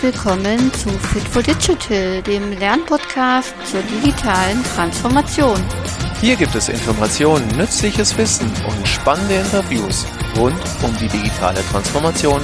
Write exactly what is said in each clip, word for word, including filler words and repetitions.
willkommen zu Fit for Digital, dem Lernpodcast zur digitalen Transformation. Hier gibt es Informationen, nützliches Wissen und spannende Interviews rund um die digitale Transformation.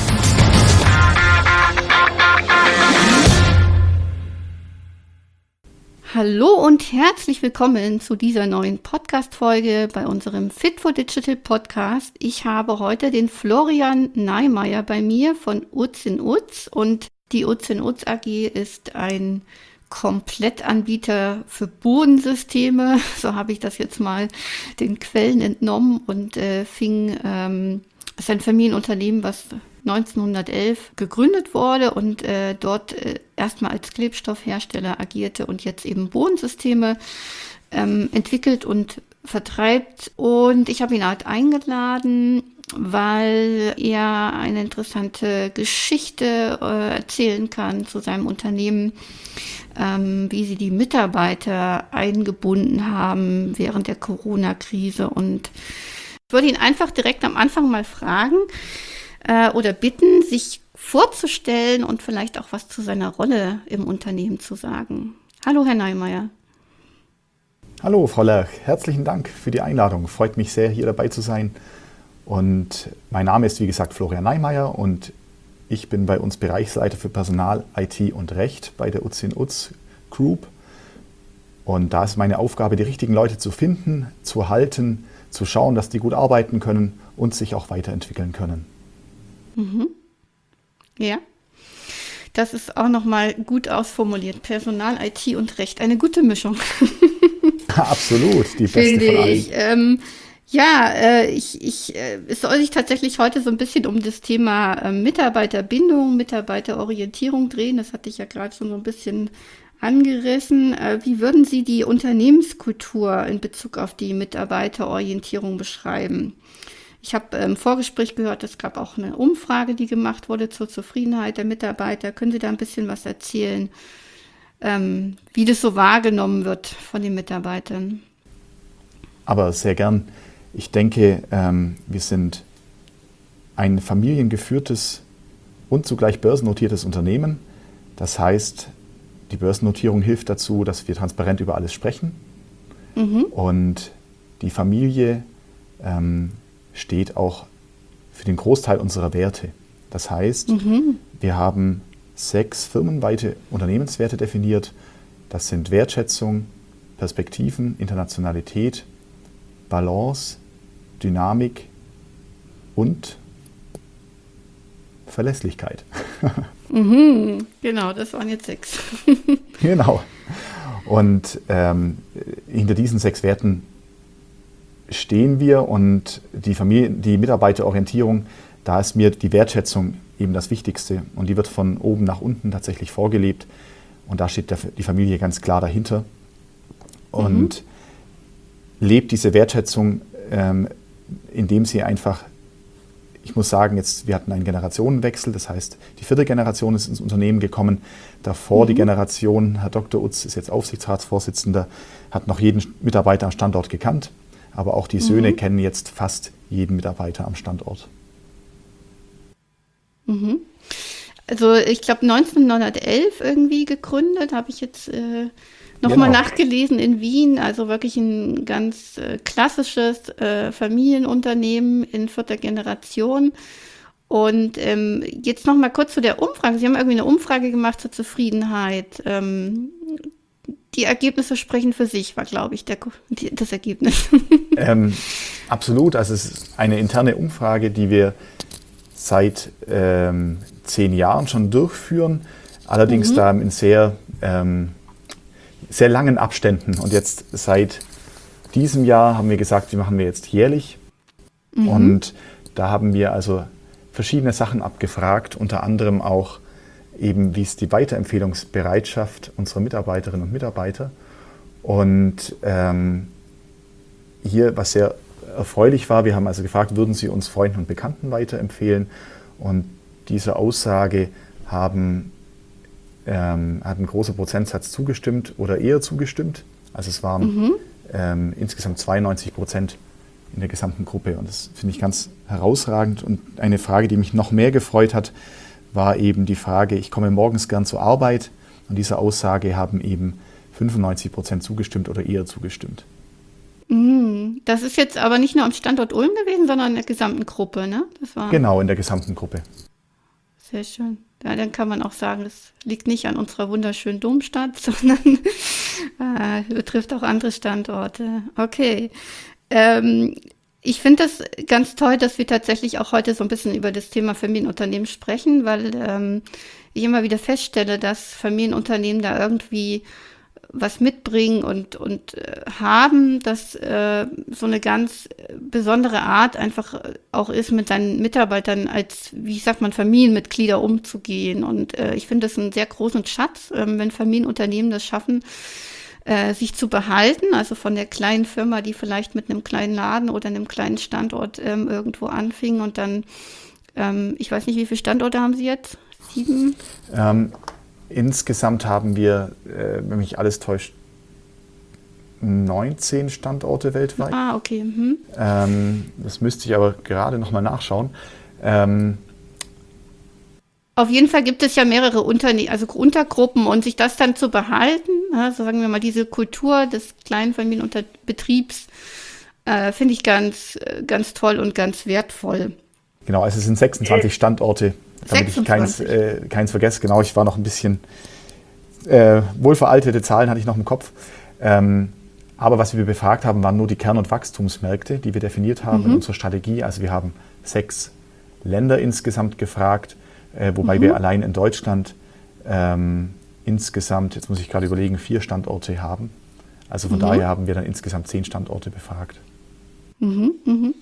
Hallo und herzlich willkommen zu dieser neuen Podcast-Folge bei unserem Fit for Digital Podcast. Ich habe heute den Florian Neimeyer bei mir von Utz in Utz, und die Utz in Utz A G ist ein Komplettanbieter für Bodensysteme. So habe ich das jetzt mal den Quellen entnommen, und äh, fing, ähm, ist ein Familienunternehmen, was neunzehnhundertelf gegründet wurde und äh, dort äh, erstmal als Klebstoffhersteller agierte und jetzt eben Bodensysteme ähm, entwickelt und vertreibt. Und ich habe ihn halt eingeladen, weil er eine interessante Geschichte äh, erzählen kann zu seinem Unternehmen, ähm, wie sie die Mitarbeiter eingebunden haben während der Corona-Krise. Und ich würde ihn einfach direkt am Anfang mal fragen, oder bitten, sich vorzustellen und vielleicht auch was zu seiner Rolle im Unternehmen zu sagen. Hallo, Herr Neimeyer. Hallo, Frau Lerch. Herzlichen Dank für die Einladung. Freut mich sehr, hier dabei zu sein. Und mein Name ist, wie gesagt, Florian Neimeyer, und ich bin bei uns Bereichsleiter für Personal, I T und Recht bei der Utz in Utz Group. Und da ist meine Aufgabe, die richtigen Leute zu finden, zu halten, zu schauen, dass die gut arbeiten können und sich auch weiterentwickeln können. Mhm. Ja, das ist auch nochmal gut ausformuliert. Personal, I T und Recht, eine gute Mischung. Absolut, die beste Finde von allen. ich. Ähm, ja, äh, ich, ich, äh, es soll sich tatsächlich heute so ein bisschen um das Thema äh, Mitarbeiterbindung, Mitarbeiterorientierung drehen. Das hatte ich ja gerade schon so ein bisschen angerissen. Äh, wie würden Sie die Unternehmenskultur in Bezug auf die Mitarbeiterorientierung beschreiben? Ich habe im Vorgespräch gehört, es gab auch eine Umfrage, die gemacht wurde zur Zufriedenheit der Mitarbeiter. Können Sie da ein bisschen was erzählen, ähm, wie das so wahrgenommen wird von den Mitarbeitern? Aber sehr gern. Ich denke, ähm, wir sind ein familiengeführtes und zugleich börsennotiertes Unternehmen. Das heißt, die Börsennotierung hilft dazu, dass wir transparent über alles sprechen. Mhm. Und die Familie ähm, steht auch für den Großteil unserer Werte. Das heißt, mhm. wir haben sechs firmenweite Unternehmenswerte definiert. Das sind Wertschätzung, Perspektiven, Internationalität, Balance, Dynamik und Verlässlichkeit. Mhm, genau, das waren jetzt sechs. Genau. Und ähm, hinter diesen sechs Werten stehen wir, und die Familie, die Mitarbeiterorientierung, da ist mir die Wertschätzung eben das Wichtigste, und die wird von oben nach unten tatsächlich vorgelebt, und da steht der, die Familie ganz klar dahinter und mhm. lebt diese Wertschätzung, ähm, indem sie einfach, ich muss sagen, jetzt, wir hatten einen Generationenwechsel, das heißt, die vierte Generation ist ins Unternehmen gekommen. Davor mhm. die Generation, Herr Doktor Utz ist jetzt Aufsichtsratsvorsitzender, hat noch jeden Mitarbeiter am Standort gekannt. Aber auch die Söhne mhm. kennen jetzt fast jeden Mitarbeiter am Standort. Mhm. Also ich glaube neunzehnhundertelf irgendwie gegründet, habe ich jetzt äh, nochmal genau. nachgelesen, in Wien. Also wirklich ein ganz äh, klassisches äh, Familienunternehmen in vierter Generation. Und ähm, jetzt nochmal kurz zu der Umfrage. Sie haben irgendwie eine Umfrage gemacht zur Zufriedenheit. Ähm, Die Ergebnisse sprechen für sich, war, glaube ich, der, die, das Ergebnis. Ähm, absolut. Also es ist eine interne Umfrage, die wir seit ähm, zehn Jahren schon durchführen. Allerdings mhm. da in sehr, ähm, sehr langen Abständen. Und jetzt seit diesem Jahr haben wir gesagt, die machen wir jetzt jährlich. Mhm. Und da haben wir also verschiedene Sachen abgefragt, unter anderem auch eben, wie ist die Weiterempfehlungsbereitschaft unserer Mitarbeiterinnen und Mitarbeiter. Und ähm, hier, was sehr erfreulich war, wir haben also gefragt, würden Sie uns Freunden und Bekannten weiterempfehlen? Und dieser Aussage haben, ähm, hat ein großer Prozentsatz zugestimmt oder eher zugestimmt. Also es waren mhm. ähm, insgesamt zweiundneunzig Prozent in der gesamten Gruppe. Und das finde ich ganz herausragend. Und eine Frage, die mich noch mehr gefreut hat, war eben die Frage, ich komme morgens gern zur Arbeit. Und dieser Aussage haben eben fünfundneunzig Prozent zugestimmt oder eher zugestimmt. Das ist jetzt aber nicht nur am Standort Ulm gewesen, sondern in der gesamten Gruppe, ne? Das war Genau, in der gesamten Gruppe. sehr schön. Ja, dann kann man auch sagen, es liegt nicht an unserer wunderschönen Domstadt, sondern äh, betrifft auch andere Standorte. Okay. Ähm, ich finde das ganz toll, dass wir tatsächlich auch heute so ein bisschen über das Thema Familienunternehmen sprechen, weil ähm, ich immer wieder feststelle, dass Familienunternehmen da irgendwie was mitbringen und, und äh, haben, dass äh, so eine ganz besondere Art einfach auch ist, mit seinen Mitarbeitern als, wie sagt man, Familienmitglieder umzugehen. Und äh, ich finde das einen sehr großen Schatz, äh, wenn Familienunternehmen das schaffen, äh, sich zu behalten, also von der kleinen Firma, die vielleicht mit einem kleinen Laden oder einem kleinen Standort ähm, irgendwo anfing und dann, ähm, ich weiß nicht, wie viele Standorte haben Sie jetzt? Sieben? Ähm, insgesamt haben wir, äh, wenn mich alles täuscht, neunzehn Standorte weltweit. Ah, okay. Mhm. Ähm, das müsste ich aber gerade nochmal nachschauen. Ähm, Auf jeden Fall gibt es ja mehrere Unterne also Untergruppen und sich das dann zu behalten, also sagen wir mal diese Kultur des kleinen Familienbetriebs, äh, finde ich ganz, ganz toll und ganz wertvoll. Genau, also es sind sechsundzwanzig Standorte, damit ich keins, äh, keins vergesse. Genau, ich war noch ein bisschen, äh, wohlveraltete Zahlen hatte ich noch im Kopf. Ähm, aber was wir befragt haben, waren nur die Kern- und Wachstumsmärkte, die wir definiert haben mhm. in unserer Strategie. Also wir haben sechs Länder insgesamt gefragt, äh, wobei mhm. wir allein in Deutschland ähm, insgesamt, jetzt muss ich gerade überlegen, vier Standorte haben. Also von mhm. daher haben wir dann insgesamt zehn Standorte befragt. Mhm, mhm.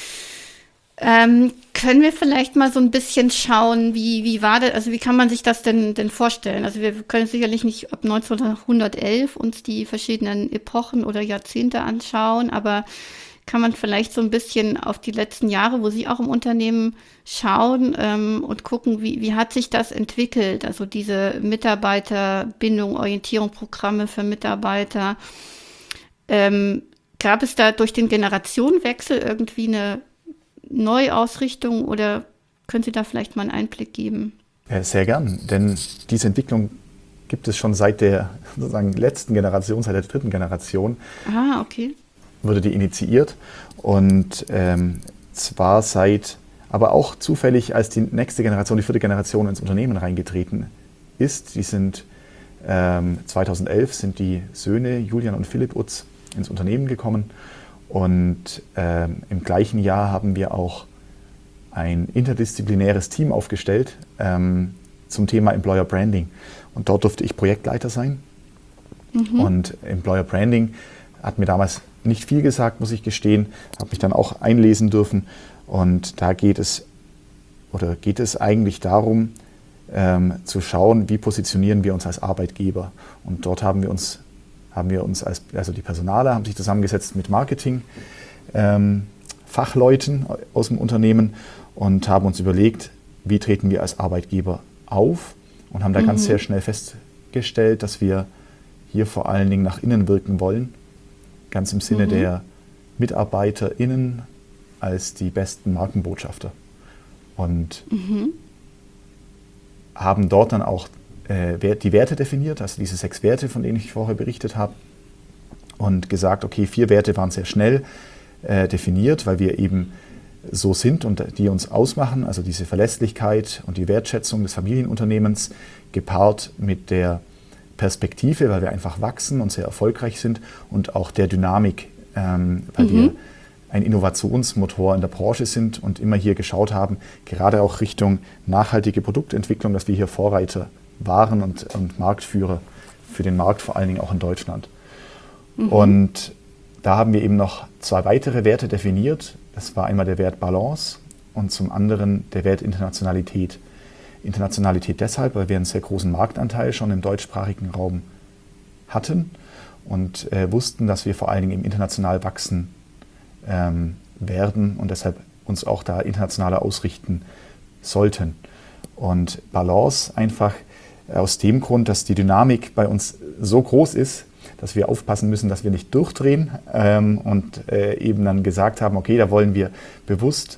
Ähm, können wir vielleicht mal so ein bisschen schauen, wie, wie war das, also wie kann man sich das denn, denn vorstellen? Also wir können sicherlich nicht ab neunzehnhundertelf uns die verschiedenen Epochen oder Jahrzehnte anschauen, aber kann man vielleicht so ein bisschen auf die letzten Jahre, wo Sie auch im Unternehmen schauen ähm, und gucken, wie, wie hat sich das entwickelt? Also diese Mitarbeiterbindung, Orientierung, Programme für Mitarbeiter. Ähm, gab es da durch den Generationenwechsel irgendwie eine Neuausrichtung oder können Sie da vielleicht mal einen Einblick geben? Ja, sehr gern, denn diese Entwicklung gibt es schon seit der sozusagen letzten Generation, seit der dritten Generation. Ah, okay. Wurde die initiiert und ähm, zwar seit, aber auch zufällig, als die nächste Generation, die vierte Generation ins Unternehmen reingetreten ist. Die sind ähm, zweitausendelf sind die Söhne Julian und Philipp Utz ins Unternehmen gekommen. Und ähm, im gleichen Jahr haben wir auch ein interdisziplinäres Team aufgestellt ähm, zum Thema Employer Branding. Und dort durfte ich Projektleiter sein. Mhm. Und Employer Branding hat mir damals nicht viel gesagt, muss ich gestehen, habe mich dann auch einlesen dürfen. Und da geht es, oder geht es eigentlich darum, ähm, zu schauen, wie positionieren wir uns als Arbeitgeber. Und dort haben wir uns haben wir uns als, also die Personaler haben sich zusammengesetzt mit Marketing, ähm, Fachleuten aus dem Unternehmen und haben uns überlegt, wie treten wir als Arbeitgeber auf und haben da mhm. ganz sehr schnell festgestellt, dass wir hier vor allen Dingen nach innen wirken wollen, ganz im Sinne mhm. der MitarbeiterInnen als die besten Markenbotschafter und mhm. haben dort dann auch die Werte definiert, also diese sechs Werte, von denen ich vorher berichtet habe, und gesagt, okay, vier Werte waren sehr schnell äh, definiert, weil wir eben so sind und die uns ausmachen, also diese Verlässlichkeit und die Wertschätzung des Familienunternehmens gepaart mit der Perspektive, weil wir einfach wachsen und sehr erfolgreich sind und auch der Dynamik, ähm, weil mhm. wir ein Innovationsmotor in der Branche sind und immer hier geschaut haben, gerade auch Richtung nachhaltige Produktentwicklung, dass wir hier Vorreiter waren und, und Marktführer für den Markt, vor allen Dingen auch in Deutschland. Mhm. Und da haben wir eben noch zwei weitere Werte definiert. Das war einmal der Wert Balance und zum anderen der Wert Internationalität. Internationalität deshalb, weil wir einen sehr großen Marktanteil schon im deutschsprachigen Raum hatten und äh, wussten, dass wir vor allen Dingen im international wachsen ähm, werden und deshalb uns auch da internationaler ausrichten sollten. Und Balance einfach aus dem Grund, dass die Dynamik bei uns so groß ist, dass wir aufpassen müssen, dass wir nicht durchdrehen ähm, und äh, eben dann gesagt haben, okay, da wollen wir bewusst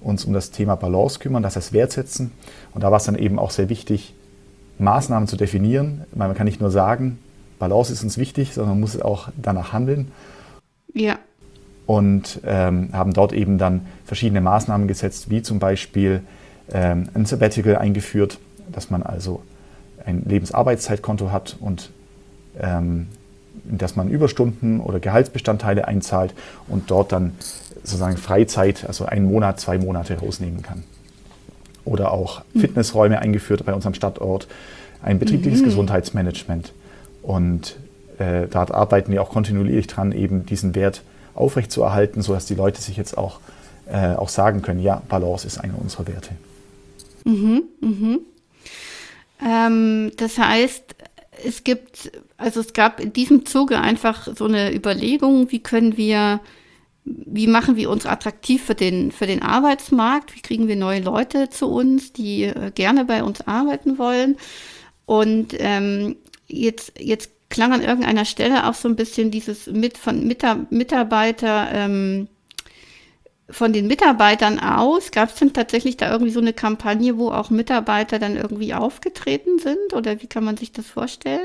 uns um das Thema Balance kümmern, das heißt wertsetzen. Und da war es dann eben auch sehr wichtig, Maßnahmen zu definieren. Weil man kann nicht nur sagen, Balance ist uns wichtig, sondern man muss auch danach handeln. Ja. Und ähm, haben dort eben dann verschiedene Maßnahmen gesetzt, wie zum Beispiel ähm, ein Sabbatical eingeführt, dass man also ein Lebensarbeitszeitkonto hat und ähm, dass man Überstunden oder Gehaltsbestandteile einzahlt und dort dann sozusagen Freizeit, also einen Monat, zwei Monate rausnehmen kann. Oder auch Fitnessräume eingeführt bei unserem Standort, ein betriebliches mhm. Gesundheitsmanagement. Und äh, da arbeiten wir auch kontinuierlich dran, eben diesen Wert aufrechtzuerhalten, sodass die Leute sich jetzt auch, äh, auch sagen können, ja, Balance ist einer unserer Werte. Mhm, mhm. Ähm, das heißt, es gibt, also es gab in diesem Zuge einfach so eine Überlegung, wie können wir, wie machen wir uns attraktiv für den, für den Arbeitsmarkt, wie kriegen wir neue Leute zu uns, die äh, gerne bei uns arbeiten wollen. Und ähm, jetzt, jetzt klang an irgendeiner Stelle auch so ein bisschen dieses mit von Mitar- Mitarbeiter, ähm, von den Mitarbeitern aus. Gab es denn tatsächlich da irgendwie so eine Kampagne, wo auch Mitarbeiter dann irgendwie aufgetreten sind? Oder wie kann man sich das vorstellen?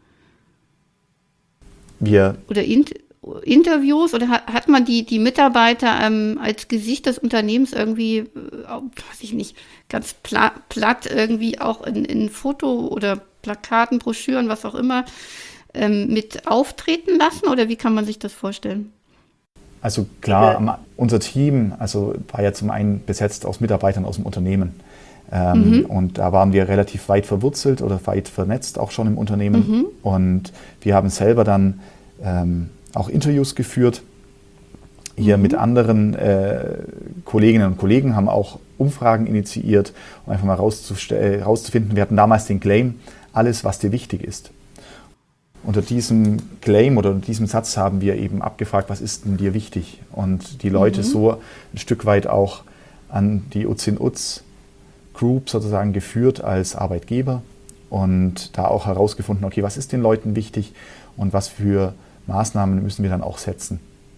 Wir Oder in, Interviews? Oder hat, hat man die, die Mitarbeiter ähm, als Gesicht des Unternehmens irgendwie, äh, weiß ich nicht, ganz pla- platt irgendwie auch in, in Foto- oder Plakaten, Broschüren, was auch immer, ähm, mit auftreten lassen? Oder wie kann man sich das vorstellen? Also klar, am- unser Team also war ja zum einen besetzt aus Mitarbeitern aus dem Unternehmen. Ähm, Mhm. Und da waren wir relativ weit verwurzelt oder weit vernetzt auch schon im Unternehmen. Mhm. Und wir haben selber dann ähm, auch Interviews geführt. Hier Mhm. mit anderen äh, Kolleginnen und Kollegen haben auch Umfragen initiiert, um einfach mal rauszustell- äh, rauszufinden. Wir hatten damals den Claim, alles, was dir wichtig ist. Unter diesem Claim oder unter diesem Satz haben wir eben abgefragt, was ist denn dir wichtig? Und die Leute Mhm. so ein Stück weit auch an die Uzin-Uz Group sozusagen geführt als Arbeitgeber und da auch herausgefunden, okay, was ist den Leuten wichtig und was für Maßnahmen müssen wir dann auch setzen.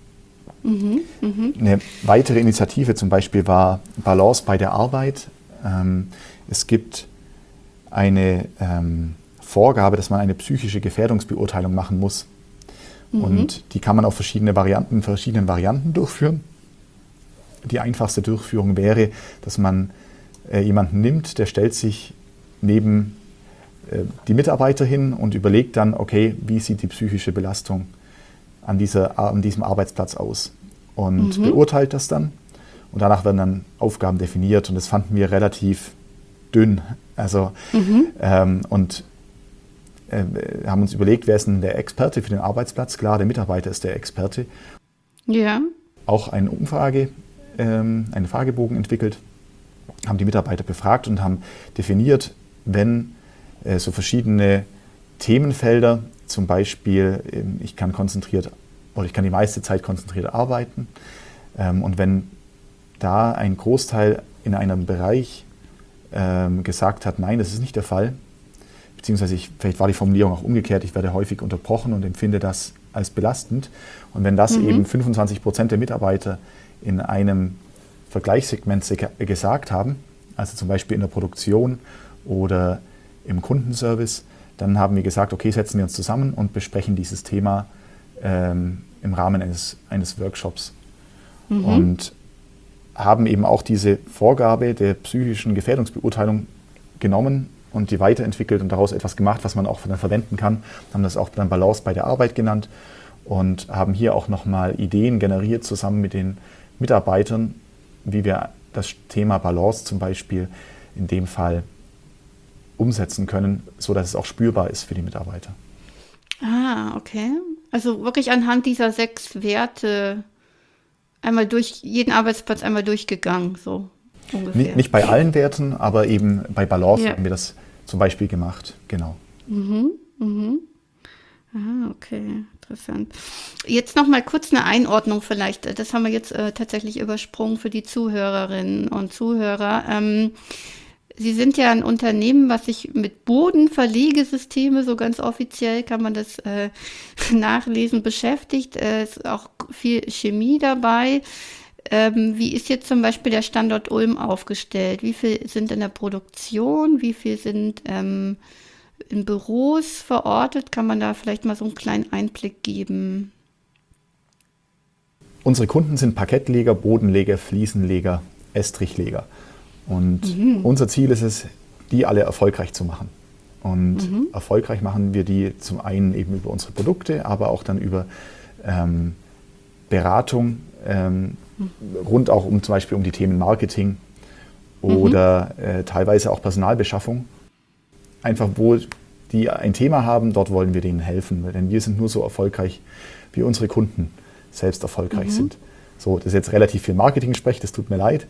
Mhm. Mhm. Eine weitere Initiative zum Beispiel war Balance bei der Arbeit. Ähm, es gibt eine ähm, Vorgabe, dass man eine psychische Gefährdungsbeurteilung machen muss. Mhm. Und die kann man auf verschiedene Varianten, verschiedenen Varianten durchführen. Die einfachste Durchführung wäre, dass man äh, jemanden nimmt, der stellt sich neben äh, die Mitarbeiter hin und überlegt dann, okay, wie sieht die psychische Belastung an, dieser, an diesem Arbeitsplatz aus? Und Mhm. beurteilt das dann. Und danach werden dann Aufgaben definiert und das fanden wir relativ dünn. Also, Mhm. ähm, und äh, haben uns überlegt, wer ist denn der Experte für den Arbeitsplatz? Klar, der Mitarbeiter ist der Experte. Ja. Auch eine Umfrage, ähm, einen Fragebogen entwickelt, haben die Mitarbeiter befragt und haben definiert, wenn äh, so verschiedene Themenfelder, zum Beispiel, ähm, ich kann konzentriert oder ich kann die meiste Zeit konzentriert arbeiten, ähm, und wenn da ein Großteil in einem Bereich ähm, gesagt hat, nein, das ist nicht der Fall, beziehungsweise ich, vielleicht war die Formulierung auch umgekehrt, ich werde häufig unterbrochen und empfinde das als belastend. Und wenn das Mhm. eben fünfundzwanzig Prozent der Mitarbeiter in einem Vergleichssegment se- gesagt haben, also zum Beispiel in der Produktion oder im Kundenservice, dann haben wir gesagt, okay, setzen wir uns zusammen und besprechen dieses Thema ähm, im Rahmen eines, eines Workshops. Mhm. Und haben eben auch diese Vorgabe der psychischen Gefährdungsbeurteilung genommen und die weiterentwickelt und daraus etwas gemacht, was man auch dann verwenden kann. Haben das auch dann Balance bei der Arbeit genannt und haben hier auch nochmal Ideen generiert zusammen mit den Mitarbeitern, wie wir das Thema Balance zum Beispiel in dem Fall umsetzen können, sodass es auch spürbar ist für die Mitarbeiter. Ah, okay. Also wirklich anhand dieser sechs Werte einmal durch jeden Arbeitsplatz einmal durchgegangen, so ungefähr. Nicht, nicht bei allen Werten, aber eben bei Balance Ja. haben wir das zum Beispiel gemacht. Genau. Mhm, mhm. Ah, okay, interessant. Jetzt noch mal kurz eine Einordnung vielleicht. Das haben wir jetzt äh, tatsächlich übersprungen für die Zuhörerinnen und Zuhörer. Ähm, Sie sind ja ein Unternehmen, was sich mit Bodenverlegesysteme, so ganz offiziell kann man das äh, nachlesen, beschäftigt. Es ist auch viel Chemie dabei. ähm, wie ist jetzt zum Beispiel der Standort Ulm aufgestellt? Wie viel sind in der Produktion? Wie viel sind ähm, in Büros verortet? Kann man da vielleicht mal so einen kleinen Einblick geben? Unsere Kunden sind Parkettleger, Bodenleger, Fliesenleger, Estrichleger. Und mhm. unser Ziel ist es, die alle erfolgreich zu machen. Und mhm. erfolgreich machen wir die zum einen eben über unsere Produkte, aber auch dann über ähm, Beratung, ähm, mhm. rund auch um zum Beispiel um die Themen Marketing oder mhm. äh, teilweise auch Personalbeschaffung. Einfach, wo die ein Thema haben, dort wollen wir denen helfen. Denn wir sind nur so erfolgreich, wie unsere Kunden selbst erfolgreich mhm. sind. So, das ist jetzt relativ viel Marketing-Sprech, das tut mir leid.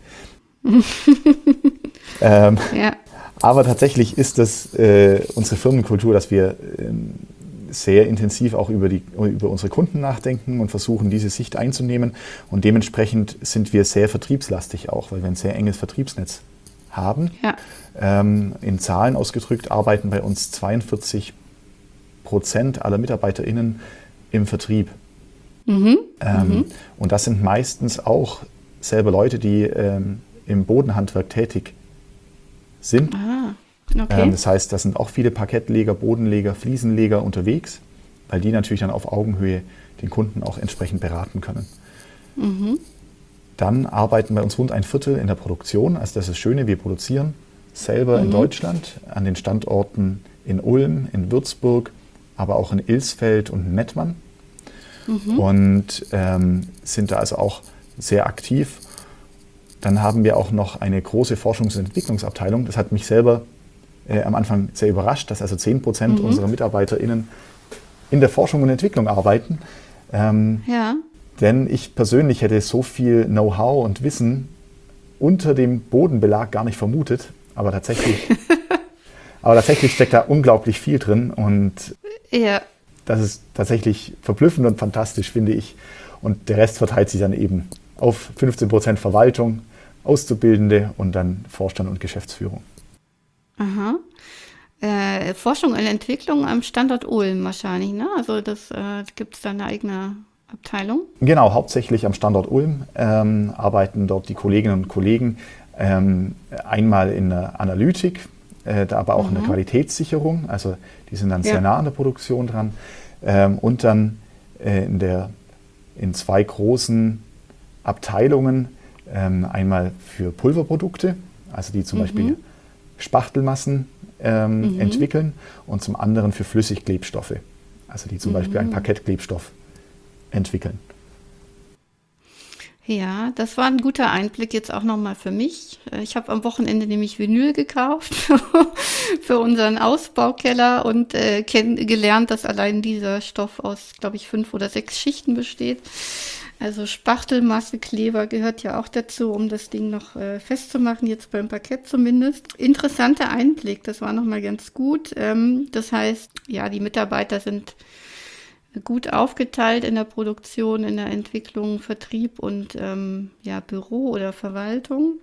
ähm, ja. Aber tatsächlich ist das äh, unsere Firmenkultur, dass wir ähm, sehr intensiv auch über, die, über unsere Kunden nachdenken und versuchen, diese Sicht einzunehmen. Und dementsprechend sind wir sehr vertriebslastig auch, weil wir ein sehr enges Vertriebsnetz haben. Ja. Ähm, in Zahlen ausgedrückt arbeiten bei uns zweiundvierzig Prozent aller MitarbeiterInnen im Vertrieb. Mhm. Ähm, mhm. Und das sind meistens auch selber Leute, die ähm, im Bodenhandwerk tätig sind. Ah, okay. ähm, das heißt, da sind auch viele Parkettleger, Bodenleger, Fliesenleger unterwegs, weil die natürlich dann auf Augenhöhe den Kunden auch entsprechend beraten können. Mhm. Dann arbeiten bei uns rund ein Viertel in der Produktion. Also das ist das Schöne, wir produzieren selber mhm. in Deutschland an den Standorten in Ulm, in Würzburg, aber auch in Ilsfeld und Mettmann. Mhm. Und ähm, sind da also auch sehr aktiv. Dann haben wir auch noch eine große Forschungs- und Entwicklungsabteilung. Das hat mich selber äh, am Anfang sehr überrascht, dass also zehn Prozent mhm. unserer MitarbeiterInnen in der Forschung und Entwicklung arbeiten. Ähm, ja. Denn ich persönlich hätte so viel Know-how und Wissen unter dem Bodenbelag gar nicht vermutet. Aber tatsächlich, aber tatsächlich steckt da unglaublich viel drin. Und ja. das ist tatsächlich verblüffend und fantastisch, finde ich. Und der Rest verteilt sich dann eben auf fünfzehn Prozent Verwaltung, Auszubildende und dann Vorstand und Geschäftsführung. Aha. Äh, Forschung und Entwicklung am Standort Ulm wahrscheinlich, ne? Also das äh, gibt es da eine eigene Abteilung? Genau, hauptsächlich am Standort Ulm ähm, arbeiten dort die Kolleginnen und Kollegen ähm, einmal in der Analytik, äh, da aber auch mhm. in der Qualitätssicherung, also die sind dann ja. sehr nah an der Produktion dran ähm, und dann äh, in, der, in zwei großen Abteilungen, ähm, einmal für Pulverprodukte, also die zum mhm. Beispiel Spachtelmassen ähm, mhm. entwickeln und zum anderen für Flüssigklebstoffe, also die zum mhm. Beispiel einen Parkettklebstoff entwickeln. Ja, das war ein guter Einblick jetzt auch nochmal für mich. Ich habe am Wochenende nämlich Vinyl gekauft für unseren Ausbaukeller und äh, gelernt, dass allein dieser Stoff aus, glaube ich, fünf oder sechs Schichten besteht. Also Spachtelmasse, Kleber gehört ja auch dazu, um das Ding noch äh, festzumachen, jetzt beim Parkett zumindest. Interessanter Einblick, das war nochmal ganz gut. Ähm, das heißt, ja, die Mitarbeiter sind gut aufgeteilt in der Produktion, in der Entwicklung, Vertrieb und ähm, ja, Büro oder Verwaltung.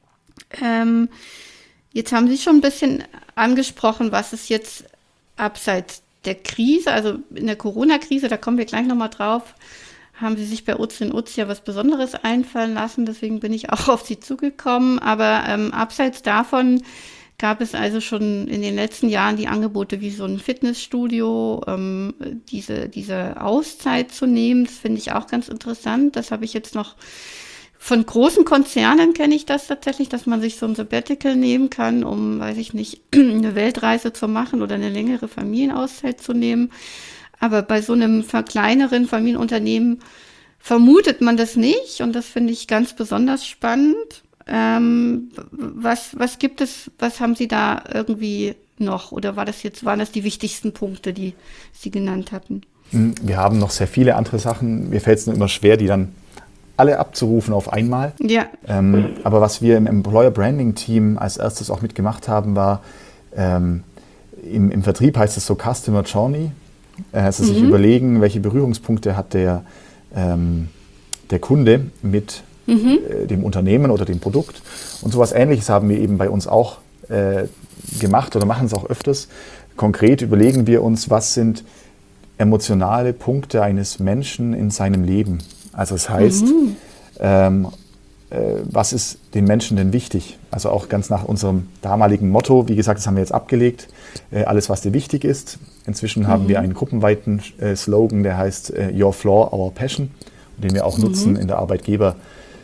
Ähm, jetzt haben Sie schon ein bisschen angesprochen, was es jetzt abseits der Krise, also in der Corona-Krise, da kommen wir gleich nochmal drauf, haben Sie sich bei Utzin Utz ja was Besonderes einfallen lassen, deswegen bin ich auch auf Sie zugekommen. Aber ähm, abseits davon gab es also schon in den letzten Jahren die Angebote wie so ein Fitnessstudio, ähm, diese, diese Auszeit zu nehmen. Das finde ich auch ganz interessant. Das habe ich jetzt noch von großen Konzernen kenne ich das tatsächlich, dass man sich so ein Sabbatical nehmen kann, um, weiß ich nicht, eine Weltreise zu machen oder eine längere Familienauszeit zu nehmen. Aber bei so einem kleineren Familienunternehmen vermutet man das nicht und das finde ich ganz besonders spannend. Ähm, was, was gibt es, was haben Sie da irgendwie noch oder war das jetzt, waren das die wichtigsten Punkte, die Sie genannt hatten? Wir haben noch sehr viele andere Sachen. Mir fällt es nur immer schwer, die dann alle abzurufen auf einmal. Ja. Ähm, aber was wir im Employer Branding Team als erstes auch mitgemacht haben, war ähm, im, im Vertrieb heißt es so Customer Journey. Also mhm. sich überlegen, welche Berührungspunkte hat der, ähm, der Kunde mit mhm. äh, dem Unternehmen oder dem Produkt. Und sowas Ähnliches haben wir eben bei uns auch äh, gemacht oder machen es auch öfters. Konkret überlegen wir uns, was sind emotionale Punkte eines Menschen in seinem Leben. Also das heißt, mhm. ähm, äh, was ist den Menschen denn wichtig? Also auch ganz nach unserem damaligen Motto, wie gesagt, das haben wir jetzt abgelegt, äh, alles, was dir wichtig ist. Inzwischen mhm. haben wir einen gruppenweiten äh, Slogan, der heißt äh, Your Floor, Our Passion, den wir auch mhm. nutzen in der Arbeitgeberwerbung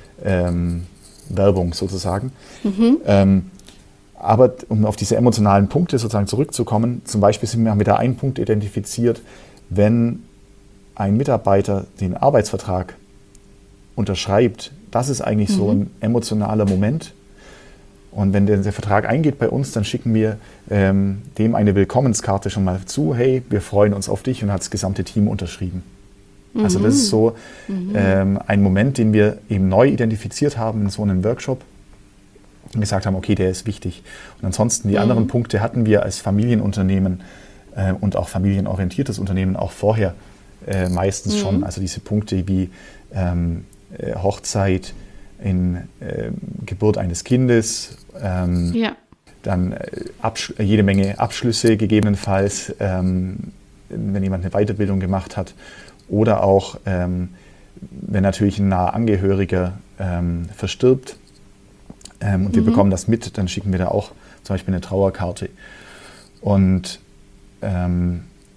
ähm, sozusagen. Mhm. Ähm, aber um auf diese emotionalen Punkte sozusagen zurückzukommen, zum Beispiel haben wir da einen Punkt identifiziert, wenn ein Mitarbeiter den Arbeitsvertrag unterschreibt, das ist eigentlich mhm. so ein emotionaler Moment. Und wenn der, der Vertrag eingeht bei uns, dann schicken wir ähm, dem eine Willkommenskarte schon mal zu. Hey, wir freuen uns auf dich, und hat das gesamte Team unterschrieben. Mhm. Also das ist so mhm. ähm, ein Moment, den wir eben neu identifiziert haben in so einem Workshop und gesagt haben, okay, der ist wichtig. Und ansonsten die mhm. anderen Punkte hatten wir als Familienunternehmen äh, und auch familienorientiertes Unternehmen auch vorher äh, meistens mhm. schon. Also diese Punkte wie ähm, äh, Hochzeit, in äh, Geburt eines Kindes, ähm, ja. dann äh, Absch- jede Menge Abschlüsse gegebenenfalls, ähm, wenn jemand eine Weiterbildung gemacht hat, oder auch, ähm, wenn natürlich ein naher Angehöriger ähm, verstirbt ähm, und mhm. wir bekommen das mit, dann schicken wir da auch zum Beispiel eine Trauerkarte. Und ähm,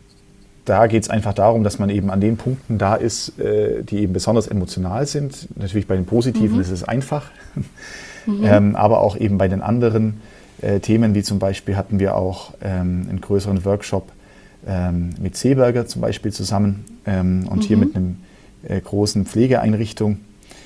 da geht es einfach darum, dass man eben an den Punkten da ist, äh, die eben besonders emotional sind. Natürlich bei den Positiven mhm. ist es einfach, mhm. ähm, aber auch eben bei den anderen äh, Themen, wie zum Beispiel hatten wir auch ähm, einen größeren Workshop ähm, mit Seeberger zum Beispiel zusammen ähm, und mhm. hier mit einem äh, großen Pflegeeinrichtung,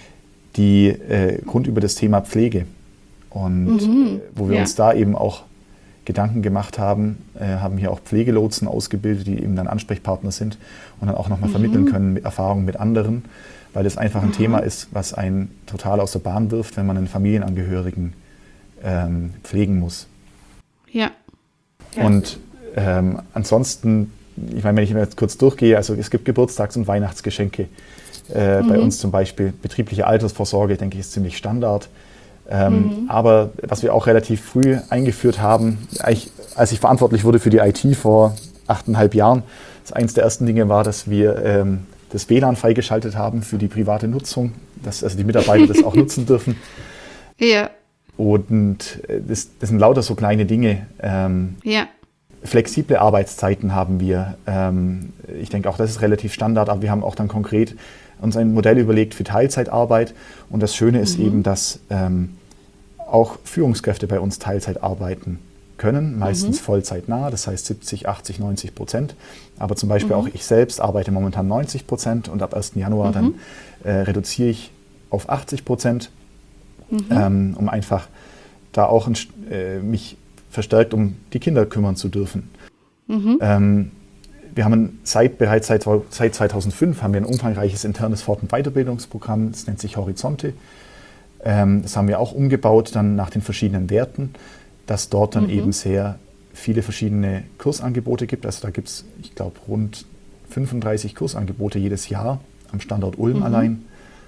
die äh, rund über das Thema Pflege, und mhm. äh, wo wir ja. uns da eben auch Gedanken gemacht haben, äh, haben hier auch Pflegelotsen ausgebildet, die eben dann Ansprechpartner sind und dann auch nochmal mhm. vermitteln können mit Erfahrungen mit anderen, weil das einfach ein mhm. Thema ist, was einen total aus der Bahn wirft, wenn man einen Familienangehörigen ähm, pflegen muss. Ja. ja. Und ähm, ansonsten, ich meine, wenn ich jetzt kurz durchgehe, also es gibt Geburtstags- und Weihnachtsgeschenke. Äh, mhm. Bei uns zum Beispiel betriebliche Altersvorsorge, denke ich, ist ziemlich Standard. Ähm, mhm. Aber was wir auch relativ früh eingeführt haben, eigentlich, als ich verantwortlich wurde für die I T vor achteinhalb Jahren, das eines der ersten Dinge war, dass wir ähm, das W L A N freigeschaltet haben für die private Nutzung, dass also die Mitarbeiter das auch nutzen dürfen. Ja. Und das, das sind lauter so kleine Dinge. Ähm, ja. Flexible Arbeitszeiten haben wir. Ähm, ich denke auch, das ist relativ Standard, aber wir haben auch dann konkret uns ein Modell überlegt für Teilzeitarbeit. Und das Schöne ist mhm. eben, dass ähm, auch Führungskräfte bei uns Teilzeit arbeiten können, meistens mhm. vollzeitnah, das heißt siebzig, achtzig, neunzig Prozent. Aber zum Beispiel mhm. auch ich selbst arbeite momentan neunzig Prozent und ab ersten Januar mhm. dann äh, reduziere ich auf achtzig Prozent, mhm. ähm, um einfach da auch ein, äh, mich verstärkt um die Kinder kümmern zu dürfen. Mhm. Ähm, wir haben seit, bereits seit, seit zweitausendfünf haben wir ein umfangreiches internes Fort- und Weiterbildungsprogramm, das nennt sich Horizonte. Ähm, das haben wir auch umgebaut dann nach den verschiedenen Werten, dass dort dann mhm. eben sehr viele verschiedene Kursangebote gibt. Also da gibt es, ich glaube, rund fünfunddreißig Kursangebote jedes Jahr am Standort Ulm mhm. allein.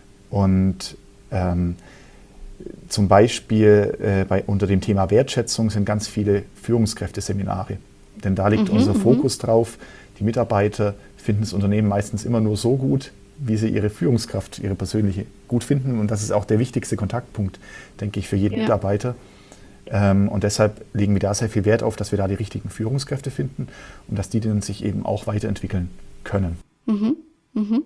Und ähm, zum Beispiel äh, bei, unter dem Thema Wertschätzung sind ganz viele Führungskräfteseminare. Denn da liegt mhm, unser Fokus drauf. Die Mitarbeiter finden das Unternehmen meistens immer nur so gut, wie sie ihre Führungskraft, ihre persönliche, gut finden. Und das ist auch der wichtigste Kontaktpunkt, denke ich, für jeden ja. Mitarbeiter. Ähm, und deshalb legen wir da sehr viel Wert auf, dass wir da die richtigen Führungskräfte finden und dass die dann sich eben auch weiterentwickeln können. Mhm. Mhm.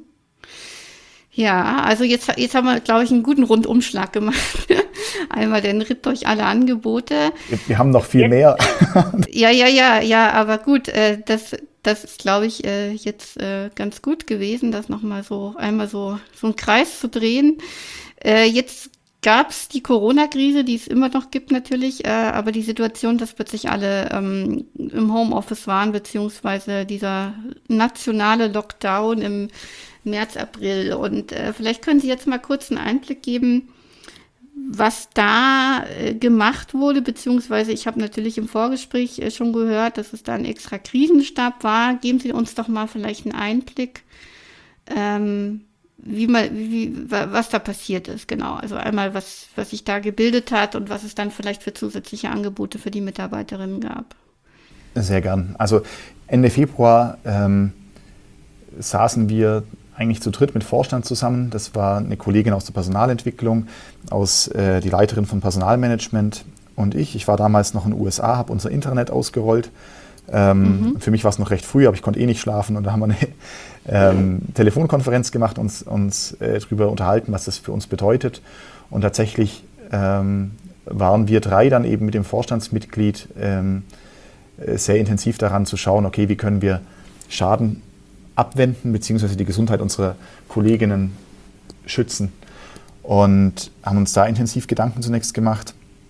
Ja, also jetzt, jetzt haben wir, glaube ich, einen guten Rundumschlag gemacht. Einmal den Ritt durch alle Angebote. Wir, wir haben noch viel mehr. Ja, ja, ja, ja, aber gut, äh, das, das ist, glaube ich, äh, jetzt äh, ganz gut gewesen, das nochmal so einmal so, so einen Kreis zu drehen. Äh, jetzt gab es die Corona-Krise, die es immer noch gibt natürlich, äh, aber die Situation, dass plötzlich alle ähm, im Homeoffice waren, beziehungsweise dieser nationale Lockdown im März, April. Und äh, vielleicht können Sie jetzt mal kurz einen Einblick geben, was da äh, gemacht wurde, beziehungsweise ich habe natürlich im Vorgespräch äh, schon gehört, dass es da ein extra Krisenstab war. Geben Sie uns doch mal vielleicht einen Einblick, ähm, wie mal, wie, was da passiert ist, genau. Also einmal, was, was sich da gebildet hat und was es dann vielleicht für zusätzliche Angebote für die Mitarbeiterinnen gab. Sehr gern. Also Ende Februar ähm, saßen wir eigentlich zu dritt mit Vorstand zusammen. Das war eine Kollegin aus der Personalentwicklung, aus äh, die Leiterin von Personalmanagement und ich. Ich war damals noch in den U S A, habe unser Internet ausgerollt. Ähm, mhm. Für mich war es noch recht früh, aber ich konnte eh nicht schlafen und da haben wir eine ähm, Telefonkonferenz gemacht, uns, uns äh, darüber unterhalten, was das für uns bedeutet. Und tatsächlich ähm, waren wir drei dann eben mit dem Vorstandsmitglied ähm, sehr intensiv daran zu schauen, okay, wie können wir Schaden abwenden, beziehungsweise die Gesundheit unserer Kolleginnen schützen. Und haben uns da intensiv Gedanken zunächst gemacht.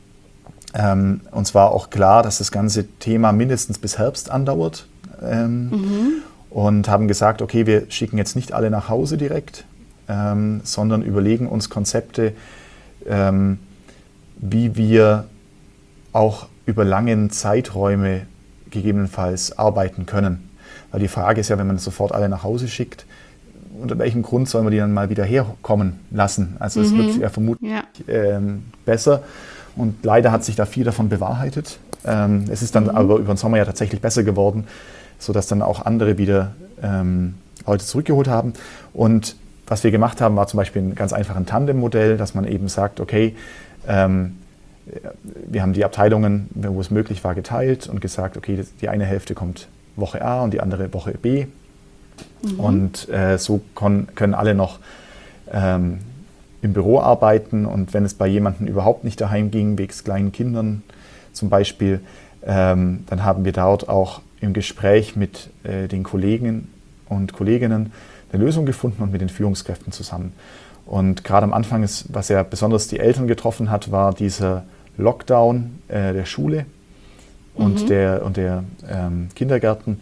Ähm, uns war auch klar, dass das ganze Thema mindestens bis Herbst andauert. Ähm, mhm. Und haben gesagt, okay, wir schicken jetzt nicht alle nach Hause direkt, ähm, sondern überlegen uns Konzepte, ähm, wie wir auch über lange Zeiträume gegebenenfalls arbeiten können. Weil die Frage ist ja, wenn man sofort alle nach Hause schickt, unter welchem Grund sollen wir die dann mal wieder herkommen lassen? Also es mhm. wird ja vermutlich ja. Ähm, besser. Und leider hat sich da viel davon bewahrheitet. Ähm, es ist dann mhm. aber über den Sommer ja tatsächlich besser geworden, sodass dann auch andere wieder ähm, Leute zurückgeholt haben. Und was wir gemacht haben, war zum Beispiel ein ganz einfaches Tandem-Modell, dass man eben sagt, okay, ähm, wir haben die Abteilungen, wo es möglich war, geteilt und gesagt, okay, die eine Hälfte kommt Woche A und die andere Woche B. Mhm. Und äh, so kon- können alle noch ähm, im Büro arbeiten. Und wenn es bei jemandem überhaupt nicht daheim ging, wegen kleinen Kindern zum Beispiel, ähm, dann haben wir dort auch im Gespräch mit äh, den Kollegen und Kolleginnen eine Lösung gefunden und mit den Führungskräften zusammen. Und gerade am Anfang, ist, was ja besonders die Eltern getroffen hat, war dieser Lockdown äh, der Schule und mhm. der, und der ähm, Kindergärten.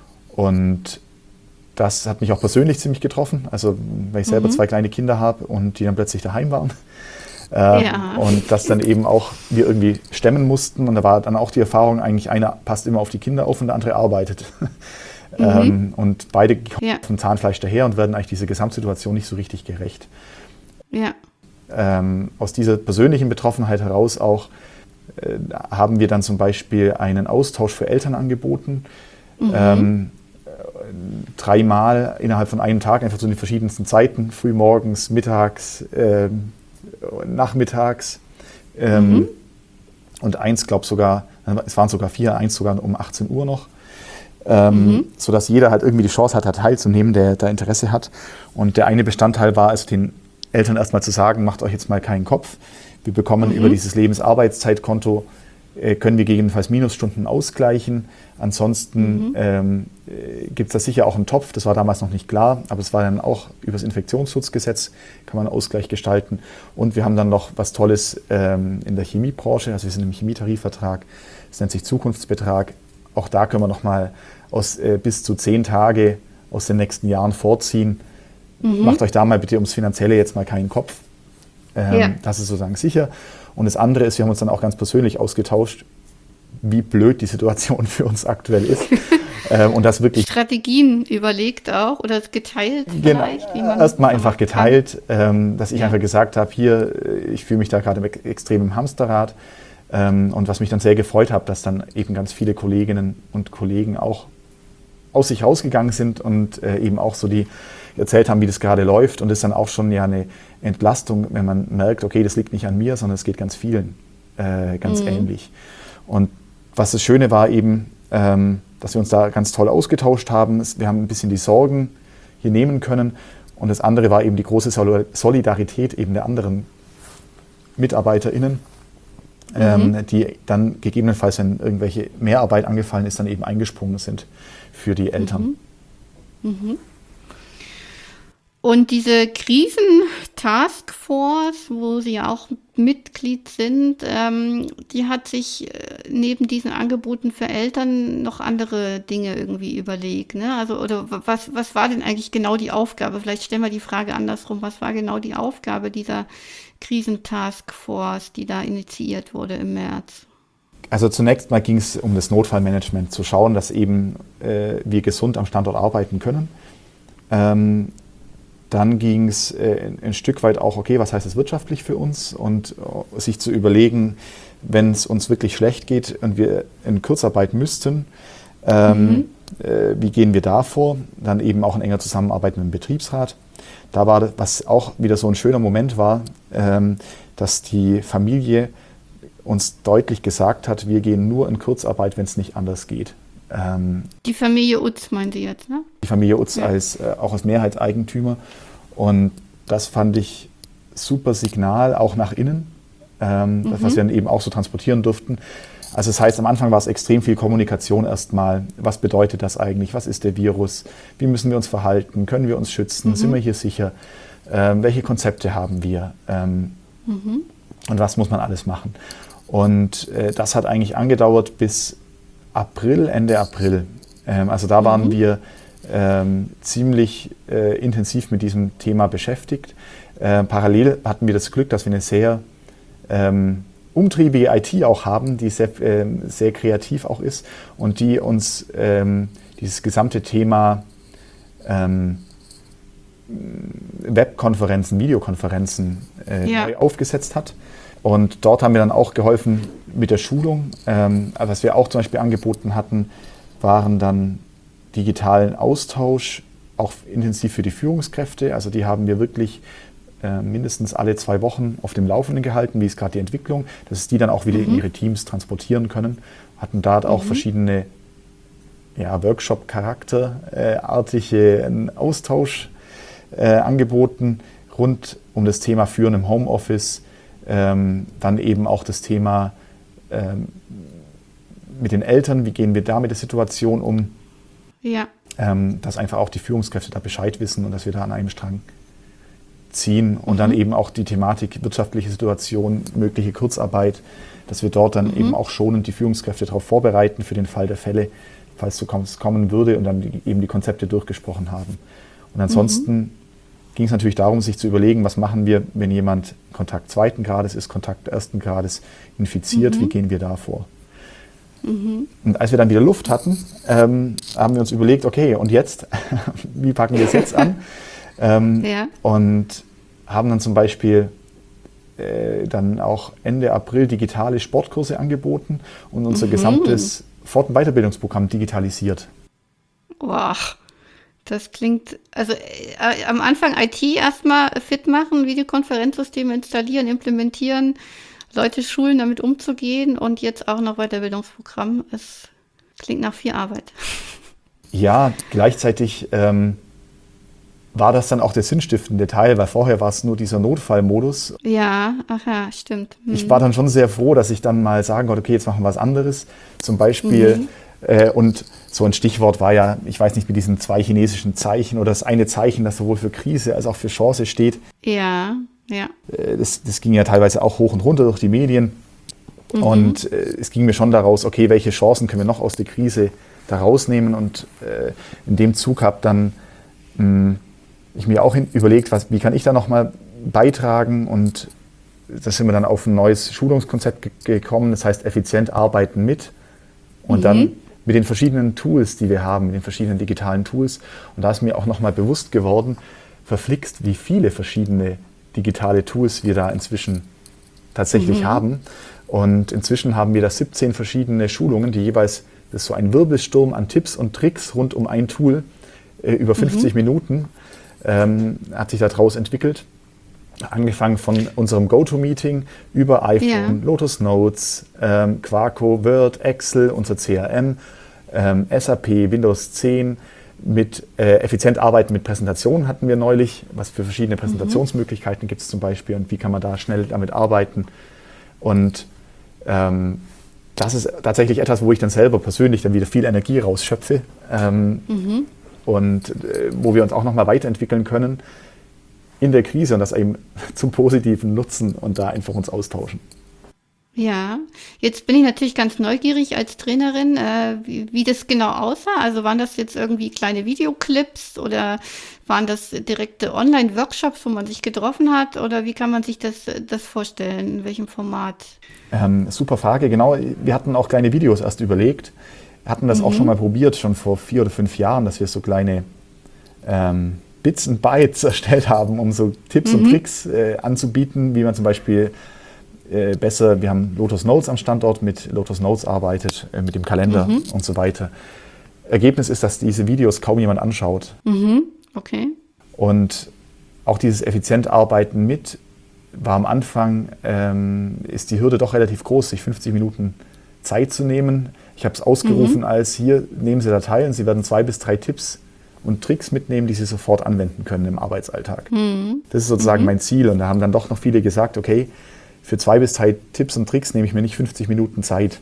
Und das hat mich auch persönlich ziemlich getroffen, also weil ich selber mhm. zwei kleine Kinder habe und die dann plötzlich daheim waren. Ähm, ja. Und das dann eben auch wir irgendwie stemmen mussten. Und da war dann auch die Erfahrung, eigentlich einer passt immer auf die Kinder auf und der andere arbeitet. Mhm. ähm, und beide kommen ja. vom Zahnfleisch daher und werden eigentlich dieser Gesamtsituation nicht so richtig gerecht. Ja. Ähm, aus dieser persönlichen Betroffenheit heraus auch äh, haben wir dann zum Beispiel einen Austausch für Eltern angeboten. Mhm. Ähm, dreimal innerhalb von einem Tag, einfach zu den verschiedensten Zeiten, frühmorgens, mittags, äh, nachmittags. Ähm, mhm. Und eins, glaube sogar, es waren sogar vier, eins sogar um achtzehn Uhr noch. Ähm, mhm. Sodass jeder halt irgendwie die Chance hat, teilzunehmen, der da Interesse hat. Und der eine Bestandteil war also den Eltern erstmal zu sagen, macht euch jetzt mal keinen Kopf. Wir bekommen mhm. über dieses Lebensarbeitszeitkonto, äh, können wir gegebenenfalls Minusstunden ausgleichen. Ansonsten mhm. ähm, äh, gibt es da sicher auch einen Topf, das war damals noch nicht klar, aber es war dann auch über das Infektionsschutzgesetz, kann man einen Ausgleich gestalten. Und wir haben dann noch was Tolles ähm, in der Chemiebranche, also wir sind im Chemietarifvertrag, das nennt sich Zukunftsbetrag. Auch da können wir noch mal aus, äh, bis zu zehn Tage aus den nächsten Jahren vorziehen. Mhm. Macht euch da mal bitte ums Finanzielle jetzt mal keinen Kopf. Ähm, ja. Das ist sozusagen sicher. Und das andere ist, wir haben uns dann auch ganz persönlich ausgetauscht, wie blöd die Situation für uns aktuell ist. ähm, und das wirklich Strategien überlegt auch oder geteilt vielleicht? Genau, erstmal einfach geteilt, ähm, dass ich ja. einfach gesagt habe, hier, ich fühle mich da gerade extrem im Hamsterrad. Ähm, und was mich dann sehr gefreut hat, dass dann eben ganz viele Kolleginnen und Kollegen auch aus sich rausgegangen sind und äh, eben auch so die erzählt haben, wie das gerade läuft. Und das ist dann auch schon ja eine Entlastung, wenn man merkt, okay, das liegt nicht an mir, sondern es geht ganz vielen äh, ganz mhm. ähnlich. Und was das Schöne war eben, ähm, dass wir uns da ganz toll ausgetauscht haben. Wir haben ein bisschen die Sorgen hier nehmen können. Und das andere war eben die große Solidarität eben der anderen MitarbeiterInnen, mhm. ähm, die dann gegebenenfalls, wenn irgendwelche Mehrarbeit angefallen ist, dann eben eingesprungen sind für die Eltern. Mhm. Mhm. Und diese Krisen-Taskforce, wo Sie auch Mitglied sind, ähm, die hat sich äh, neben diesen Angeboten für Eltern noch andere Dinge irgendwie überlegt, ne? Also, oder was, was war denn eigentlich genau die Aufgabe? Vielleicht stellen wir die Frage andersrum. Was war genau die Aufgabe dieser Krisen-Taskforce, die da initiiert wurde im März? Also zunächst mal ging es um das Notfallmanagement, zu schauen, dass eben äh, wir gesund am Standort arbeiten können. Ähm, Dann ging es äh, ein Stück weit auch, okay, was heißt das wirtschaftlich für uns? Und uh, sich zu überlegen, wenn es uns wirklich schlecht geht und wir in Kurzarbeit müssten, ähm, mhm. äh, wie gehen wir da vor? Dann eben auch in enger Zusammenarbeit mit dem Betriebsrat. Da war das, was auch wieder so ein schöner Moment war, ähm, dass die Familie uns deutlich gesagt hat, wir gehen nur in Kurzarbeit, wenn es nicht anders geht. Ähm, die Familie Utz meint ihr jetzt, ne? Die Familie Utz ja. als, äh, auch als Mehrheitseigentümer. Und das fand ich super Signal, auch nach innen, ähm, mhm. das, was wir dann eben auch so transportieren durften. Also das heißt, am Anfang war es extrem viel Kommunikation erstmal. Was bedeutet das eigentlich? Was ist der Virus? Wie müssen wir uns verhalten? Können wir uns schützen? Mhm. Sind wir hier sicher? Ähm, welche Konzepte haben wir? Ähm, mhm. Und was muss man alles machen? Und äh, das hat eigentlich angedauert bis April, Ende April. Ähm, also da waren mhm. wir ähm, ziemlich äh, intensiv mit diesem Thema beschäftigt. Äh, parallel hatten wir das Glück, dass wir eine sehr ähm, umtriebige I T auch haben, die sehr, äh, sehr kreativ auch ist und die uns ähm, dieses gesamte Thema ähm, Webkonferenzen, Videokonferenzen äh, ja. neu aufgesetzt hat. Und dort haben wir dann auch geholfen mit der Schulung. Ähm, was wir auch zum Beispiel angeboten hatten, waren dann digitalen Austausch, auch intensiv für die Führungskräfte. Also die haben wir wirklich äh, mindestens alle zwei Wochen auf dem Laufenden gehalten, wie ist gerade die Entwicklung, dass die dann auch wieder mhm. in ihre Teams transportieren können. Hatten da auch mhm. verschiedene ja, Workshop-Charakterartige äh, Austausch äh, angeboten rund um das Thema Führen im Homeoffice. Ähm, dann eben auch das Thema ähm, mit den Eltern, wie gehen wir da mit der Situation um, ja. ähm, dass einfach auch die Führungskräfte da Bescheid wissen und dass wir da an einem Strang ziehen und mhm. dann eben auch die Thematik wirtschaftliche Situation, mögliche Kurzarbeit, dass wir dort dann mhm. eben auch schonend die Führungskräfte darauf vorbereiten für den Fall der Fälle, falls so kommen würde und dann die, eben die Konzepte durchgesprochen haben. Und ansonsten mhm. ging es natürlich darum, sich zu überlegen, was machen wir, wenn jemand Kontakt zweiten Grades ist, Kontakt ersten Grades infiziert, mhm. wie gehen wir da vor? Mhm. Und als wir dann wieder Luft hatten, ähm, haben wir uns überlegt, okay, und jetzt, wie packen wir es jetzt an? ähm, ja. Und haben dann zum Beispiel äh, dann auch Ende April digitale Sportkurse angeboten und unser mhm. gesamtes Fort- und Weiterbildungsprogramm digitalisiert. Wow. Das klingt, also äh, am Anfang I T erstmal fit machen, Videokonferenzsysteme installieren, implementieren, Leute schulen, damit umzugehen und jetzt auch noch Weiterbildungsprogramm. Es klingt nach viel Arbeit. Ja, gleichzeitig ähm, war das dann auch der sinnstiftende Teil, weil vorher war es nur dieser Notfallmodus. Ja, ach ja, stimmt. Hm. Ich war dann schon sehr froh, dass ich dann mal sagen konnte, okay, jetzt machen wir was anderes. Zum Beispiel mhm. äh, und so ein Stichwort war ja, ich weiß nicht, mit diesen zwei chinesischen Zeichen oder das eine Zeichen, das sowohl für Krise als auch für Chance steht. Ja, ja. Das, das ging ja teilweise auch hoch und runter durch die Medien. Mhm. Und äh, es ging mir schon daraus, okay, welche Chancen können wir noch aus der Krise da rausnehmen? Und äh, in dem Zug habe dann mh, ich mir auch hin, überlegt, was, wie kann ich da nochmal beitragen? Und da sind wir dann auf ein neues Schulungskonzept ge- gekommen, das heißt effizient arbeiten mit. Und mhm. dann mit den verschiedenen Tools, die wir haben, mit den verschiedenen digitalen Tools. Und da ist mir auch nochmal bewusst geworden, verflixt, wie viele verschiedene digitale Tools wir da inzwischen tatsächlich mhm. haben. Und inzwischen haben wir da siebzehn verschiedene Schulungen, die jeweils, das ist so ein Wirbelsturm an Tipps und Tricks rund um ein Tool, äh, über fünfzig mhm. Minuten, ähm, hat sich daraus entwickelt. Angefangen von unserem GoToMeeting über iPhone, ja. Lotus Notes, ähm, Quarko, Word, Excel, unser C R M, ähm, S A P, Windows zehn, mit äh, effizient arbeiten mit Präsentationen hatten wir neulich. Was für verschiedene Präsentationsmöglichkeiten mhm. gibt es zum Beispiel und wie kann man da schnell damit arbeiten. Und ähm, das ist tatsächlich etwas, wo ich dann selber persönlich dann wieder viel Energie rausschöpfe ähm, mhm. und äh, wo wir uns auch nochmal weiterentwickeln können in der Krise und das eben zum Positiven nutzen und da einfach uns austauschen. Ja, jetzt bin ich natürlich ganz neugierig als Trainerin, äh, wie, wie das genau aussah. Also waren das jetzt irgendwie kleine Videoclips oder waren das direkte Online-Workshops, wo man sich getroffen hat? Oder wie kann man sich das, das vorstellen? In welchem Format? Ähm, super Frage, genau. Wir hatten auch kleine Videos erst überlegt. Hatten das mhm. auch schon mal probiert, schon vor vier oder fünf Jahren, dass wir so kleine ähm, Bits und Bytes erstellt haben, um so Tipps mhm. und Tricks äh, anzubieten, wie man zum Beispiel äh, besser, wir haben Lotus Notes am Standort, mit Lotus Notes arbeitet, äh, mit dem Kalender mhm. und so weiter. Ergebnis ist, dass diese Videos kaum jemand anschaut. Mhm. Okay. Und auch dieses effizient Arbeiten mit war am Anfang, ähm, ist die Hürde doch relativ groß, sich fünfzig Minuten Zeit zu nehmen. Ich habe es ausgerufen mhm. als, hier, nehmen Sie Datei und Sie werden zwei bis drei Tipps und Tricks mitnehmen, die Sie sofort anwenden können im Arbeitsalltag. Mhm. Das ist sozusagen mhm. mein Ziel. Und da haben dann doch noch viele gesagt, okay, für zwei bis drei Tipps und Tricks nehme ich mir nicht fünfzig Minuten Zeit.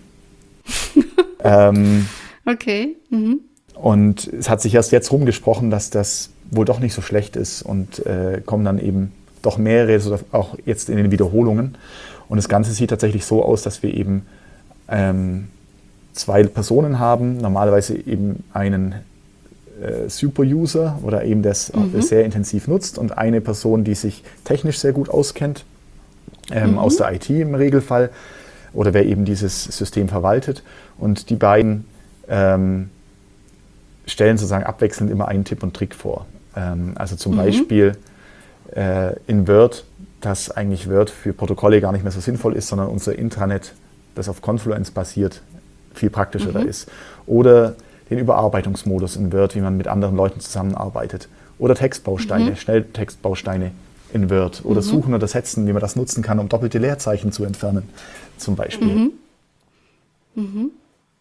ähm, okay. Mhm. Und es hat sich erst jetzt rumgesprochen, dass das wohl doch nicht so schlecht ist und äh, kommen dann eben doch mehrere, so auch jetzt in den Wiederholungen. Und das Ganze sieht tatsächlich so aus, dass wir eben ähm, zwei Personen haben, normalerweise eben einen äh, Super-User oder eben das mhm. sehr intensiv nutzt und eine Person, die sich technisch sehr gut auskennt, ähm, mhm. aus der I T im Regelfall oder wer eben dieses System verwaltet. Und die beiden ähm, stellen sozusagen abwechselnd immer einen Tipp und Trick vor. Ähm, also zum mhm. Beispiel äh, in Word, dass eigentlich Word für Protokolle gar nicht mehr so sinnvoll ist, sondern unser Intranet, das auf Confluence basiert, viel praktischer mhm. da ist. Oder den Überarbeitungsmodus in Word, wie man mit anderen Leuten zusammenarbeitet. Oder Textbausteine, mhm. Schnelltextbausteine in Word. Oder mhm. Suchen oder Setzen, wie man das nutzen kann, um doppelte Leerzeichen zu entfernen, zum Beispiel. Mhm. Mhm.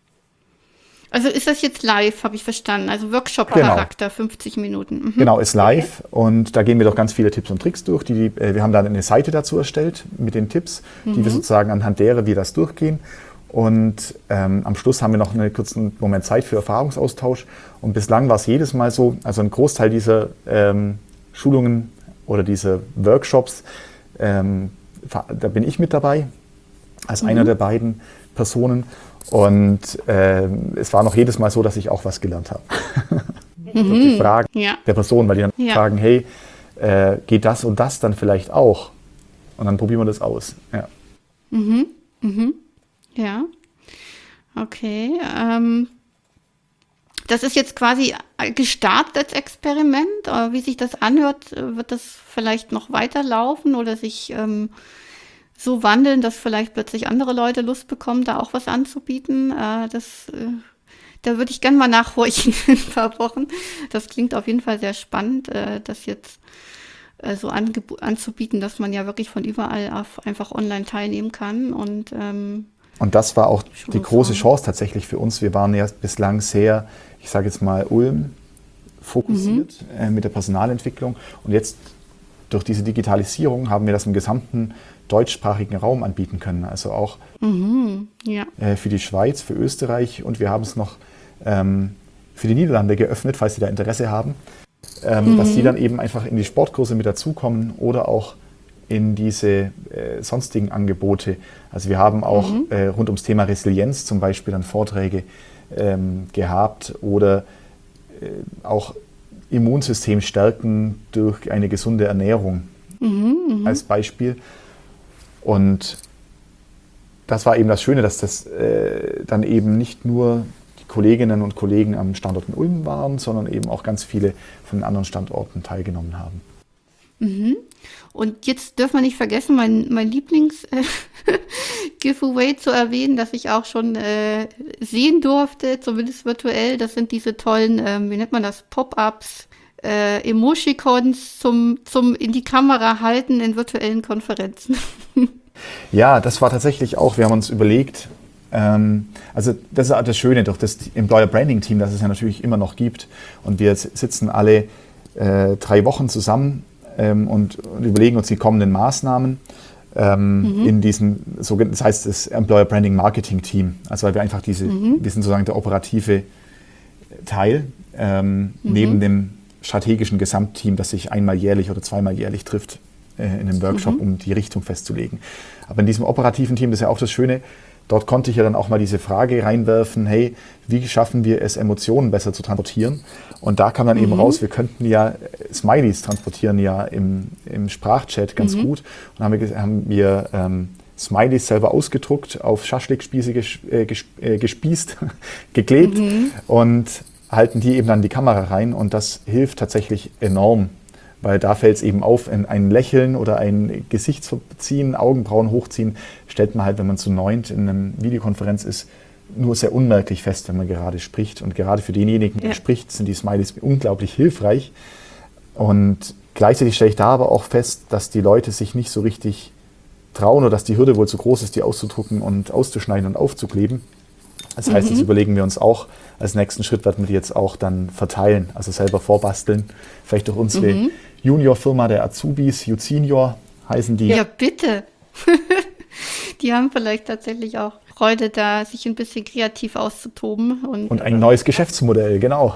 Also ist das jetzt live, habe ich verstanden, also Workshop-Charakter, genau. fünfzig Minuten. Mhm. Genau, ist live okay. Und da gehen wir doch ganz viele Tipps und Tricks durch. Die, die, wir haben dann eine Seite dazu erstellt mit den Tipps, mhm. die wir sozusagen anhand derer wir das durchgehen. Und ähm, am Schluss haben wir noch einen kurzen Moment Zeit für Erfahrungsaustausch. Und bislang war es jedes Mal so, also ein Großteil dieser ähm, Schulungen oder dieser Workshops, ähm, da bin ich mit dabei, als mhm. einer der beiden Personen. Und äh, es war noch jedes Mal so, dass ich auch was gelernt habe. Mhm. Die Fragen ja. der Person, weil die dann ja. fragen, hey, äh, geht das und das dann vielleicht auch? Und dann probieren wir das aus. Ja. Mhm. Mhm. Ja. Okay. Ähm, das ist jetzt quasi gestartet als Experiment. Aber wie sich das anhört, wird das vielleicht noch weiterlaufen oder sich ähm, so wandeln, dass vielleicht plötzlich andere Leute Lust bekommen, da auch was anzubieten. Äh, das, äh, da würde ich gerne mal nachhorchen in ein paar Wochen. Das klingt auf jeden Fall sehr spannend, äh, das jetzt äh, so angeb- anzubieten, dass man ja wirklich von überall auf einfach online teilnehmen kann. Und, ähm, und das war auch die große Chance tatsächlich für uns. Wir waren ja bislang sehr, ich sage jetzt mal, Ulm fokussiert mhm. äh, mit der Personalentwicklung. Und jetzt durch diese Digitalisierung haben wir das im gesamten deutschsprachigen Raum anbieten können, also auch mhm, ja. äh, für die Schweiz, für Österreich und wir haben es noch ähm, für die Niederlande geöffnet, falls Sie da Interesse haben, ähm, mhm. dass die dann eben einfach in die Sportkurse mit dazukommen oder auch in diese äh, sonstigen Angebote. Also wir haben auch mhm. äh, rund ums Thema Resilienz zum Beispiel dann Vorträge ähm, gehabt oder äh, auch Immunsystem stärken durch eine gesunde Ernährung mhm, als Beispiel. Und das war eben das Schöne, dass das äh, dann eben nicht nur die Kolleginnen und Kollegen am Standort in Ulm waren, sondern eben auch ganz viele von den anderen Standorten teilgenommen haben. Mhm. Und jetzt dürfen wir nicht vergessen, mein, mein Lieblings-Giveaway zu erwähnen, das ich auch schon äh, sehen durfte, zumindest virtuell. Das sind diese tollen, ähm, wie nennt man das, Pop-ups, äh, Emojicons zum, zum in die Kamera halten in virtuellen Konferenzen. Ja, das war tatsächlich auch, wir haben uns überlegt, ähm, also das ist das Schöne durch das Employer Branding Team, das es ja natürlich immer noch gibt. Und wir sitzen alle äh, drei Wochen zusammen ähm, und, und überlegen uns die kommenden Maßnahmen ähm, mhm. in diesem, so, das heißt das Employer Branding Marketing Team. Also weil wir einfach diese, mhm. wir sind sozusagen der operative Teil ähm, mhm. neben dem strategischen Gesamtteam, das sich einmal jährlich oder zweimal jährlich trifft äh, in einem Workshop, mhm. um die Richtung festzulegen. Aber in diesem operativen Team, das ist ja auch das Schöne, dort konnte ich ja dann auch mal diese Frage reinwerfen, hey, wie schaffen wir es, Emotionen besser zu transportieren? Und da kam dann mhm. eben raus, wir könnten ja Smileys transportieren ja im, im Sprachchat ganz mhm. gut. Und haben wir, haben wir ähm, Smileys selber ausgedruckt, auf Schaschlikspieße ges, äh, ges, äh, gespießt, geklebt mhm. und halten die eben dann die Kamera rein und das hilft tatsächlich enorm, weil da fällt es eben auf, ein Lächeln oder ein Gesichtsverziehen, Augenbrauen hochziehen, stellt man halt, wenn man zu neunt in einer Videokonferenz ist, nur sehr unmerklich fest, wenn man gerade spricht. Und gerade für denjenigen, der Ja. spricht, sind die Smileys unglaublich hilfreich. Und gleichzeitig stelle ich da aber auch fest, dass die Leute sich nicht so richtig trauen oder dass die Hürde wohl zu groß ist, die auszudrucken und auszuschneiden und aufzukleben. Das heißt, Mhm. das überlegen wir uns auch. Als nächsten Schritt werden wir die jetzt auch dann verteilen, also selber vorbasteln. Vielleicht durch unsere Mhm. Junior-Firma der Azubis, U-Senior heißen die. Ja, bitte. Die haben vielleicht tatsächlich auch Freude da, sich ein bisschen kreativ auszutoben. Und, Und ein neues Geschäftsmodell, genau.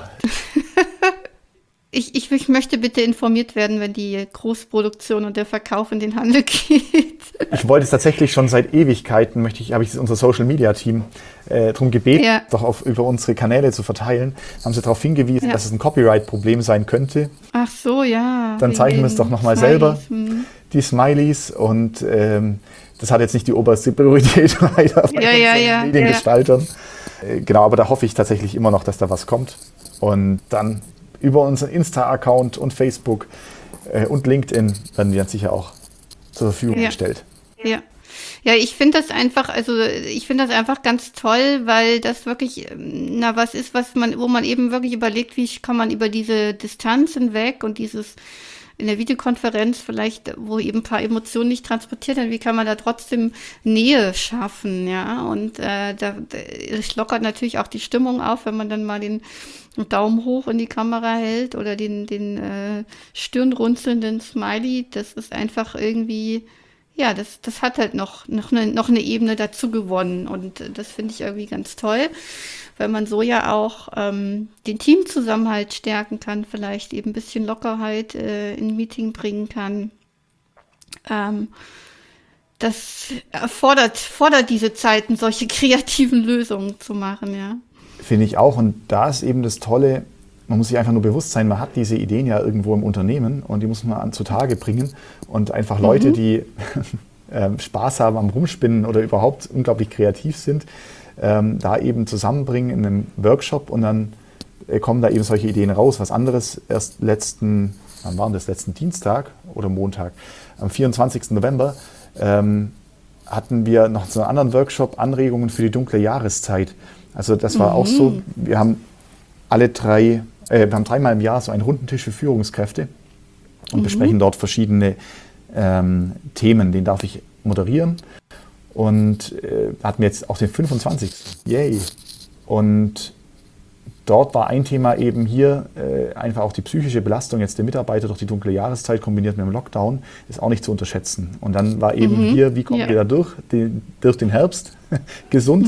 ich, ich, ich möchte bitte informiert werden, wenn die Großproduktion und der Verkauf in den Handel geht. Ich wollte es tatsächlich schon seit Ewigkeiten, möchte ich, habe ich unser Social-Media-Team äh, darum gebeten, Ja. doch auf, über unsere Kanäle zu verteilen. Haben sie darauf hingewiesen, Ja. dass es ein Copyright-Problem sein könnte. Ach so, ja. Dann wegen zeichnen wir es den doch nochmal Smileys. selber, Hm. die Smileys. Und ähm, das hat jetzt nicht die oberste Priorität leider bei Ja, ja, unseren ja, Mediengestaltern. Äh, genau, aber da hoffe ich tatsächlich immer noch, dass da was kommt. Und dann über unseren Insta-Account und Facebook äh, und LinkedIn werden die dann sicher auch zur Verfügung Ja. gestellt. Ja. Ja, ich finde das einfach, also ich finde das einfach ganz toll, weil das wirklich, ähm, na, was ist, was man, wo man eben wirklich überlegt, wie kann man über diese Distanz hinweg und dieses in der Videokonferenz vielleicht, wo eben ein paar Emotionen nicht transportiert werden, wie kann man da trotzdem Nähe schaffen, ja? Und äh, da, da es lockert natürlich auch die Stimmung auf, wenn man dann mal den Daumen hoch in die Kamera hält oder den, den äh, stirnrunzelnden Smiley. Das ist einfach irgendwie, ja, das, das hat halt noch, noch, eine, noch eine Ebene dazu gewonnen. Und äh, das finde ich irgendwie ganz toll, weil man so ja auch ähm, den Teamzusammenhalt stärken kann, vielleicht eben ein bisschen Lockerheit äh, in ein Meeting bringen kann. Ähm, das erfordert, fordert diese Zeiten, solche kreativen Lösungen zu machen, ja. Finde ich auch. Und da ist eben das Tolle, man muss sich einfach nur bewusst sein, man hat diese Ideen ja irgendwo im Unternehmen und die muss man an zutage bringen. Und einfach Leute, die ähm, Spaß haben am Rumspinnen oder überhaupt unglaublich kreativ sind, ähm, da eben zusammenbringen in einem Workshop und dann äh, kommen da eben solche Ideen raus. Was anderes erst letzten, wann war das, letzten Dienstag oder Montag, am vierundzwanzigsten November, ähm, hatten wir noch so einen anderen Workshop, Anregungen für die dunkle Jahreszeit. Also das war auch so, wir haben alle drei, äh, wir haben dreimal im Jahr so einen runden Tisch für Führungskräfte und besprechen dort verschiedene ähm, Themen. Den darf ich moderieren und äh, hatten jetzt auch den fünfundzwanzigsten Yay! Und dort war ein Thema eben hier äh, einfach auch die psychische Belastung jetzt der Mitarbeiter durch die dunkle Jahreszeit kombiniert mit dem Lockdown ist auch nicht zu unterschätzen. Und dann war eben Mhm. hier, wie kommen Ja. wir da durch, den, durch den Herbst gesund?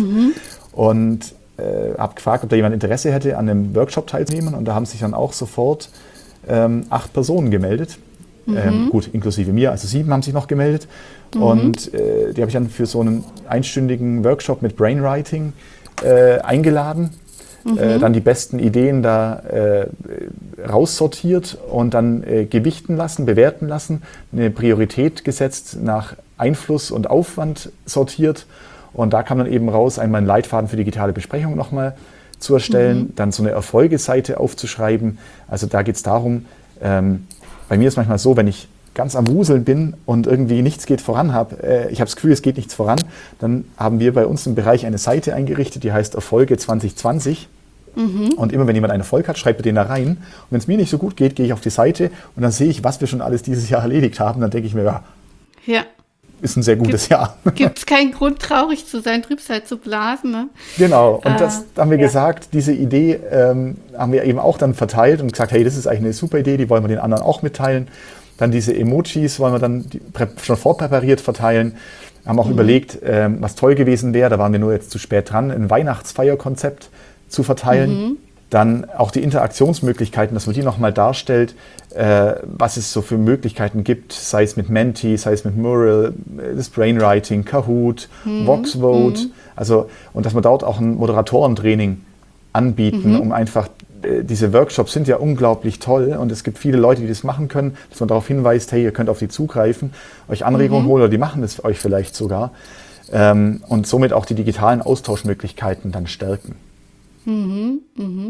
Und äh, habe gefragt, ob da jemand Interesse hätte, an einem Workshop teilzunehmen. Und da haben sich dann auch sofort ähm, acht Personen gemeldet. Ähm, gut, inklusive mir, also sieben haben sich noch gemeldet. Und äh, die habe ich dann für so einen einstündigen Workshop mit Brainwriting äh, eingeladen. Äh, dann die besten Ideen da äh, raussortiert und dann äh, gewichten lassen, bewerten lassen, eine Priorität gesetzt, nach Einfluss und Aufwand sortiert. Und da kam dann eben raus, einmal einen Leitfaden für digitale Besprechung nochmal zu erstellen, mhm. dann so eine Erfolgeseite aufzuschreiben. Also da geht es darum, ähm, bei mir ist manchmal so, wenn ich ganz am Wuseln bin und irgendwie nichts geht voran habe, äh, ich habe das Gefühl, es geht nichts voran, dann haben wir bei uns im Bereich eine Seite eingerichtet, die heißt Erfolge zwanzig zwanzig. Mhm. Und immer wenn jemand einen Erfolg hat, schreibt er den da rein. Und wenn es mir nicht so gut geht, gehe ich auf die Seite und dann sehe ich, was wir schon alles dieses Jahr erledigt haben. Dann denke ich mir, ja, Ja. ist ein sehr gutes Jahr. Gibt es keinen Grund, traurig zu sein, Trübsal zu blasen, ne? Genau, und Äh, das haben wir ja. gesagt, diese Idee ähm, haben wir eben auch dann verteilt und gesagt, hey, das ist eigentlich eine super Idee, die wollen wir den anderen auch mitteilen. Dann diese Emojis wollen wir dann die, prä- schon vorpräpariert verteilen. Haben auch Mhm. überlegt, ähm, was toll gewesen wäre, da waren wir nur jetzt zu spät dran, ein Weihnachtsfeierkonzept zu verteilen. Mhm. Dann auch die Interaktionsmöglichkeiten, dass man die nochmal darstellt, äh, was es so für Möglichkeiten gibt, sei es mit Menti, sei es mit Mural, äh, das Brainwriting, Kahoot, Mhm. Voxvote. Also, und dass wir dort auch ein Moderatorentraining anbieten, Mhm. um einfach, äh, diese Workshops sind ja unglaublich toll und es gibt viele Leute, die das machen können, dass man darauf hinweist, hey, ihr könnt auf die zugreifen, euch Anregungen Mhm. holen oder die machen das für euch vielleicht sogar. Ähm, und somit auch die digitalen Austauschmöglichkeiten dann stärken. Mhm, mhm.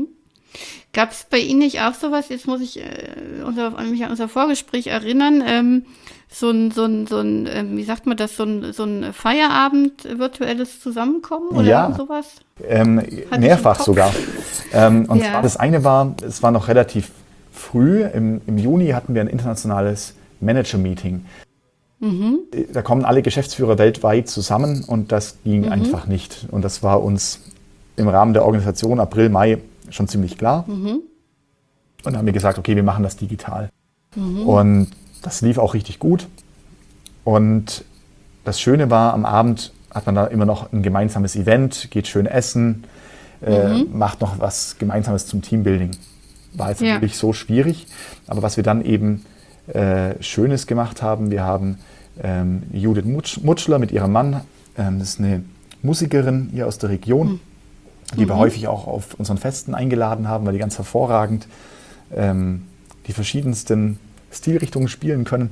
Gab es bei Ihnen nicht auch sowas, jetzt muss ich äh, unser, an mich an unser Vorgespräch erinnern, ähm, so ein, so ein, so ein ähm, wie sagt man das, so ein, so ein Feierabend, virtuelles Zusammenkommen oder Ja. irgend sowas? Ähm, Hatte ich im mehrfach Kopf. sogar. Ähm, und Ja. zwar das eine war, es war noch relativ früh, im, im Juni hatten wir ein internationales Manager-Meeting. Mhm. Da kommen alle Geschäftsführer weltweit zusammen und das ging Mhm. einfach nicht. Und das war uns im Rahmen der Organisation April, Mai schon ziemlich klar. Mhm. Und dann haben wir gesagt, okay, wir machen das digital. Mhm. Und das lief auch richtig gut. Und das Schöne war, am Abend hat man da immer noch ein gemeinsames Event, geht schön essen, äh, Mhm. macht noch was Gemeinsames zum Teambuilding. War jetzt Ja. natürlich so schwierig, aber was wir dann eben äh, Schönes gemacht haben, wir haben ähm, Judith Mutsch, Mutschler mit ihrem Mann, ähm, das ist eine Musikerin hier aus der Region, die wir Mhm. häufig auch auf unseren Festen eingeladen haben, weil die ganz hervorragend ähm, die verschiedensten Stilrichtungen spielen können.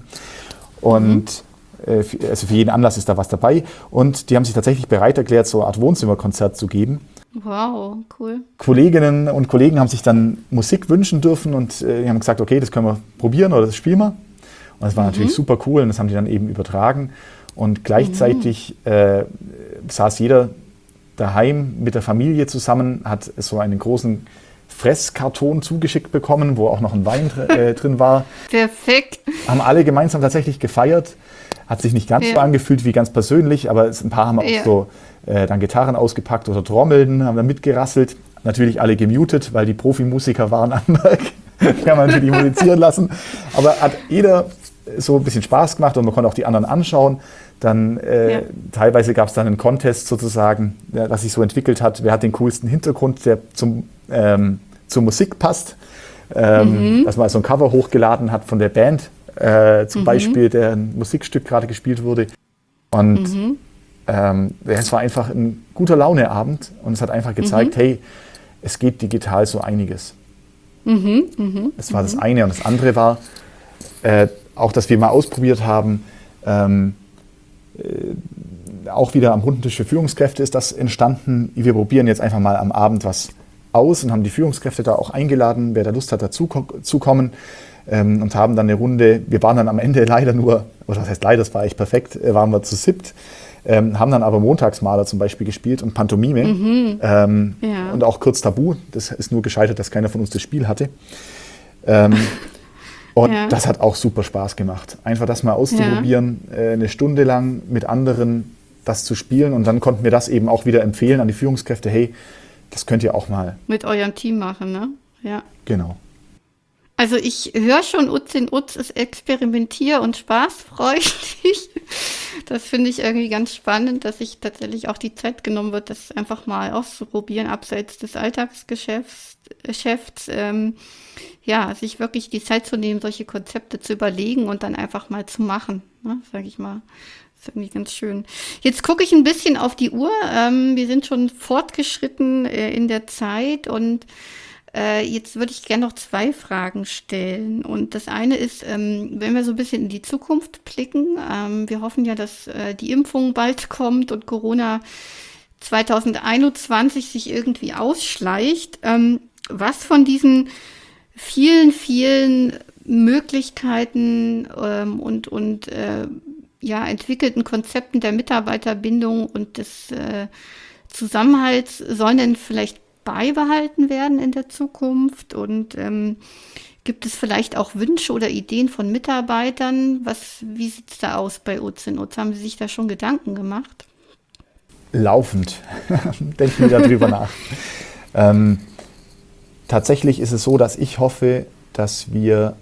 Und äh, f- also für jeden Anlass ist da was dabei. Und die haben sich tatsächlich bereit erklärt, so eine Art Wohnzimmerkonzert zu geben. Wow, cool. Kolleginnen und Kollegen haben sich dann Musik wünschen dürfen und äh, die haben gesagt, okay, das können wir probieren oder das spielen wir. Und das war natürlich super cool und das haben die dann eben übertragen. Und gleichzeitig äh, saß jeder daheim mit der Familie zusammen, hat so einen großen Fresskarton zugeschickt bekommen, wo auch noch ein Wein dr- äh, drin war. Perfekt. Haben alle gemeinsam tatsächlich gefeiert. Hat sich nicht ganz Ja. so angefühlt wie ganz persönlich, aber es, ein paar haben auch Ja. so äh, dann Gitarren ausgepackt oder Trommeln, haben dann mitgerasselt. Natürlich alle gemutet, weil die Profimusiker waren am Werk. Die haben wir natürlich musizieren lassen. Aber hat jeder so ein bisschen Spaß gemacht und man konnte auch die anderen anschauen. Dann äh, Ja. teilweise gab es dann einen Contest sozusagen, ja, was sich so entwickelt hat. Wer hat den coolsten Hintergrund, der zum, ähm, zur Musik passt. Ähm, Mhm. Dass man so ein Cover hochgeladen hat von der Band, äh, zum Beispiel, der ein Musikstück gerade gespielt wurde. Und Mhm. ähm, es war einfach ein guter Launeabend und es hat einfach gezeigt, hey, es geht digital so einiges. Mhm. Mhm. Das war das eine. Und das andere war, äh, auch dass wir mal ausprobiert haben, ähm, äh, auch wieder am runden Tisch für Führungskräfte ist das entstanden. Wir probieren jetzt einfach mal am Abend was aus und haben die Führungskräfte da auch eingeladen, wer da Lust hat, dazu ko- zu kommen. Ähm, und haben dann eine Runde, wir waren dann am Ende leider nur, oder was heißt leider, das war echt perfekt, äh, waren wir zu siebt, ähm, haben dann aber Montagsmaler zum Beispiel gespielt und Pantomime ähm, Ja. und auch kurz Tabu. Das ist nur gescheitert, dass keiner von uns das Spiel hatte. Ähm, und Ja. das hat auch super Spaß gemacht. Einfach das mal auszuprobieren, äh, eine Stunde lang mit anderen das zu spielen und dann konnten wir das eben auch wieder empfehlen an die Führungskräfte, hey, das könnt ihr auch mal. Mit eurem Team machen, ne? Ja. Genau. Also ich höre schon, Utz in Utz ist experimentier- und spaßfreudig. Das finde ich irgendwie ganz spannend, dass sich tatsächlich auch die Zeit genommen wird, das einfach mal auszuprobieren, abseits des Alltagsgeschäfts. Geschäfts, ähm, ja, sich wirklich die Zeit zu nehmen, solche Konzepte zu überlegen und dann einfach mal zu machen, ne, sage ich mal. Das ist irgendwie ganz schön. Jetzt gucke ich ein bisschen auf die Uhr. Ähm, wir sind schon fortgeschritten äh, in der Zeit und Äh, jetzt würde ich gerne noch zwei Fragen stellen. Und das eine ist, ähm, wenn wir so ein bisschen in die Zukunft blicken, ähm, wir hoffen ja, dass äh, die Impfung bald kommt und Corona zwanzig einundzwanzig sich irgendwie ausschleicht. Ähm, was von diesen vielen, vielen Möglichkeiten ähm, und, und äh, ja, entwickelten Konzepten der Mitarbeiterbindung und des äh, Zusammenhalts sollen denn vielleicht beibehalten werden in der Zukunft? Und ähm, gibt es vielleicht auch Wünsche oder Ideen von Mitarbeitern? Was, wie sieht es da aus bei Utz in Utz? Haben Sie sich da schon Gedanken gemacht? Laufend denken wir darüber nach. Ähm, tatsächlich ist es so, dass ich hoffe, dass wir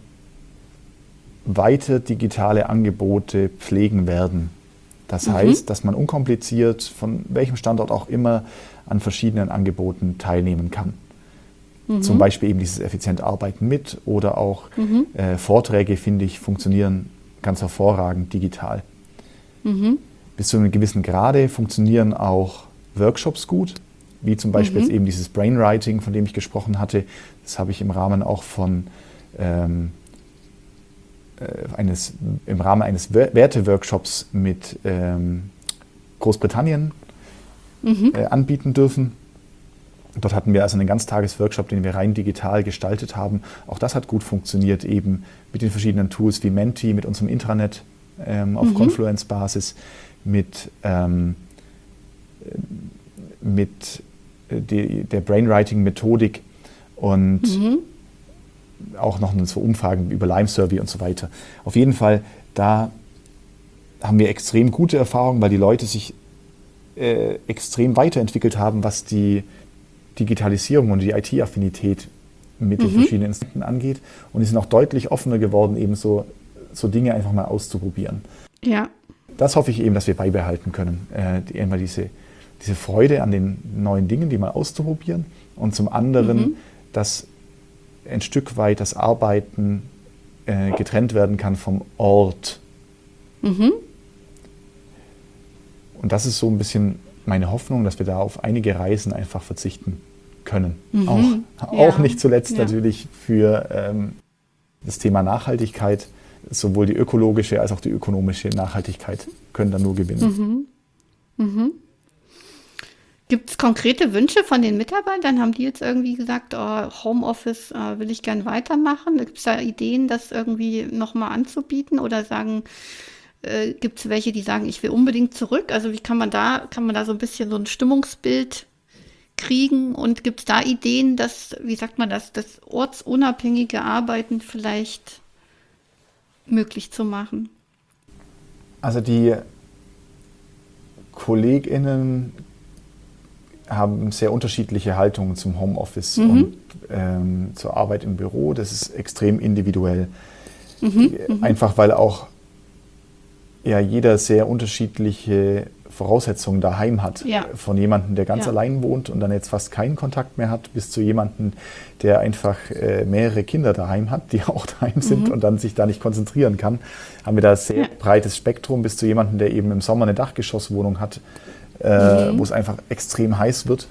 weiter digitale Angebote pflegen werden. Das Mhm. heißt, dass man unkompliziert von welchem Standort auch immer an verschiedenen Angeboten teilnehmen kann. Mhm. Zum Beispiel eben dieses effizient Arbeiten mit oder auch Mhm. äh, Vorträge, finde ich, funktionieren ganz hervorragend digital. Mhm. Bis zu einem gewissen Grade funktionieren auch Workshops gut, wie zum Beispiel Mhm. jetzt eben dieses Brainwriting, von dem ich gesprochen hatte. Das habe ich im Rahmen auch von ähm, äh, eines, im Rahmen eines Wer- Werteworkshops mit ähm, Großbritannien Mhm. äh, anbieten dürfen. Dort hatten wir also einen Ganztagesworkshop, den wir rein digital gestaltet haben. Auch das hat gut funktioniert, eben mit den verschiedenen Tools wie Menti, mit unserem Intranet ähm, auf mhm. Confluence-Basis, mit, ähm, mit die, der Brainwriting-Methodik und mhm. auch noch so Umfragen über Lime Survey und so weiter. Auf jeden Fall, da haben wir extrem gute Erfahrungen, weil die Leute sich äh, extrem weiterentwickelt haben, was die Digitalisierung und die I T-Affinität mit mhm. den verschiedenen Instrumenten angeht. Und die sind auch deutlich offener geworden, eben so, so Dinge einfach mal auszuprobieren. Ja. Das hoffe ich eben, dass wir beibehalten können. Äh, die, einmal diese, diese Freude an den neuen Dingen, die mal auszuprobieren. Und zum anderen, mhm. dass ein Stück weit das Arbeiten äh, getrennt werden kann vom Ort. Mhm. Und das ist so ein bisschen meine Hoffnung, dass wir da auf einige Reisen einfach verzichten können. Mhm. Auch, ja. auch nicht zuletzt ja. natürlich für ähm, das Thema Nachhaltigkeit. Sowohl die ökologische als auch die ökonomische Nachhaltigkeit können da nur gewinnen. Mhm. Mhm. Gibt es konkrete Wünsche von den Mitarbeitern? Haben die jetzt irgendwie gesagt, oh, Homeoffice äh, will ich gern weitermachen? Gibt es da Ideen, das irgendwie nochmal anzubieten? Oder sagen, äh, gibt es welche, die sagen, ich will unbedingt zurück? Also wie kann man da, kann man da so ein bisschen so ein Stimmungsbild kriegen? Und gibt es da Ideen, dass, wie sagt man das, das ortsunabhängige Arbeiten vielleicht möglich zu machen? Also die KollegInnen haben sehr unterschiedliche Haltungen zum Homeoffice mhm. und ähm, zur Arbeit im Büro. Das ist extrem individuell. Mhm. Einfach weil auch ja, jeder sehr unterschiedliche Voraussetzungen daheim hat. Ja. Von jemandem, der ganz ja. allein wohnt und dann jetzt fast keinen Kontakt mehr hat, bis zu jemandem, der einfach äh, mehrere Kinder daheim hat, die auch daheim sind mhm. und dann sich da nicht konzentrieren kann. Haben wir da ein sehr ja. breites Spektrum, bis zu jemandem, der eben im Sommer eine Dachgeschosswohnung hat, äh, mhm. wo es einfach extrem heiß wird.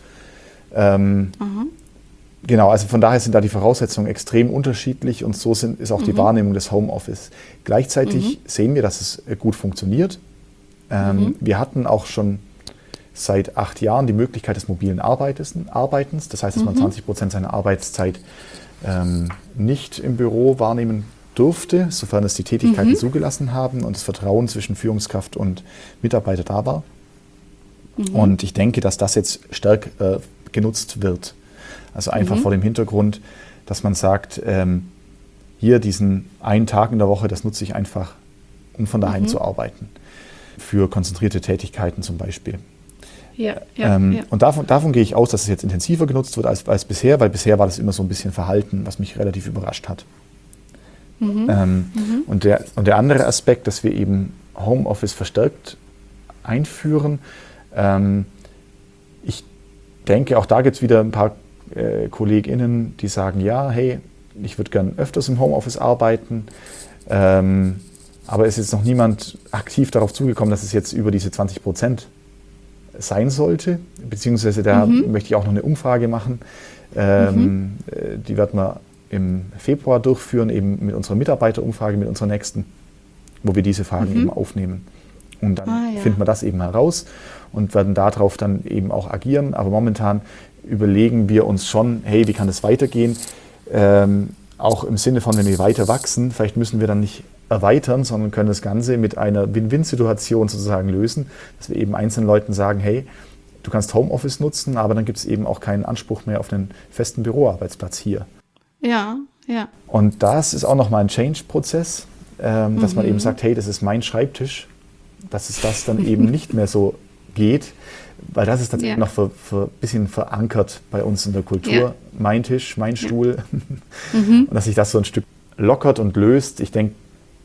Ähm, mhm. Genau, also von daher sind da die Voraussetzungen extrem unterschiedlich und so sind, ist auch mhm. die Wahrnehmung des Homeoffice. Gleichzeitig mhm. sehen wir, dass es gut funktioniert. Ähm, mhm. Wir hatten auch schon seit acht Jahren die Möglichkeit des mobilen Arbeitens. Arbeitens. Das heißt, dass man mhm. zwanzig Prozent seiner Arbeitszeit ähm, nicht im Büro wahrnehmen durfte, sofern es die Tätigkeiten mhm. zugelassen haben und das Vertrauen zwischen Führungskraft und Mitarbeiter da war. Mhm. Und ich denke, dass das jetzt stark äh, genutzt wird. Also einfach mhm. vor dem Hintergrund, dass man sagt, ähm, hier diesen einen Tag in der Woche, das nutze ich einfach, um von daheim mhm. zu arbeiten. Für konzentrierte Tätigkeiten zum Beispiel. Ja, ja, ähm, ja. Und davon, davon gehe ich aus, dass es jetzt intensiver genutzt wird als, als bisher, weil bisher war das immer so ein bisschen verhalten, was mich relativ überrascht hat. Mhm. Ähm, mhm. Und, der, und der andere Aspekt, dass wir eben Homeoffice verstärkt einführen, ähm, ich denke, auch da gibt es wieder ein paar äh, KollegInnen, die sagen, ja, hey, ich würde gern öfters im Homeoffice arbeiten, ähm, aber es ist jetzt noch niemand aktiv darauf zugekommen, dass es jetzt über diese zwanzig Prozent sein sollte. Beziehungsweise da mhm. möchte ich auch noch eine Umfrage machen. Ähm, mhm. Die werden wir im Februar durchführen, eben mit unserer Mitarbeiterumfrage, mit unserer nächsten, wo wir diese Fragen mhm. eben aufnehmen. Und dann ah, ja. finden wir das eben heraus und werden darauf dann eben auch agieren. Aber momentan überlegen wir uns schon, hey, wie kann das weitergehen? Ähm, auch im Sinne von, wenn wir weiter wachsen, vielleicht müssen wir dann nicht erweitern, sondern können das Ganze mit einer Win-Win-Situation sozusagen lösen, dass wir eben einzelnen Leuten sagen, hey, du kannst Homeoffice nutzen, aber dann gibt es eben auch keinen Anspruch mehr auf einen festen Büroarbeitsplatz hier. Ja, ja. Und das ist auch nochmal ein Change-Prozess, ähm, dass mhm. man eben sagt, hey, das ist mein Schreibtisch, dass es das dann eben nicht mehr so geht, weil das ist dann ja. noch ein für, bisschen verankert bei uns in der Kultur. Ja. Mein Tisch, mein Stuhl. Ja. mhm. Und dass sich das so ein Stück lockert und löst. Ich denke,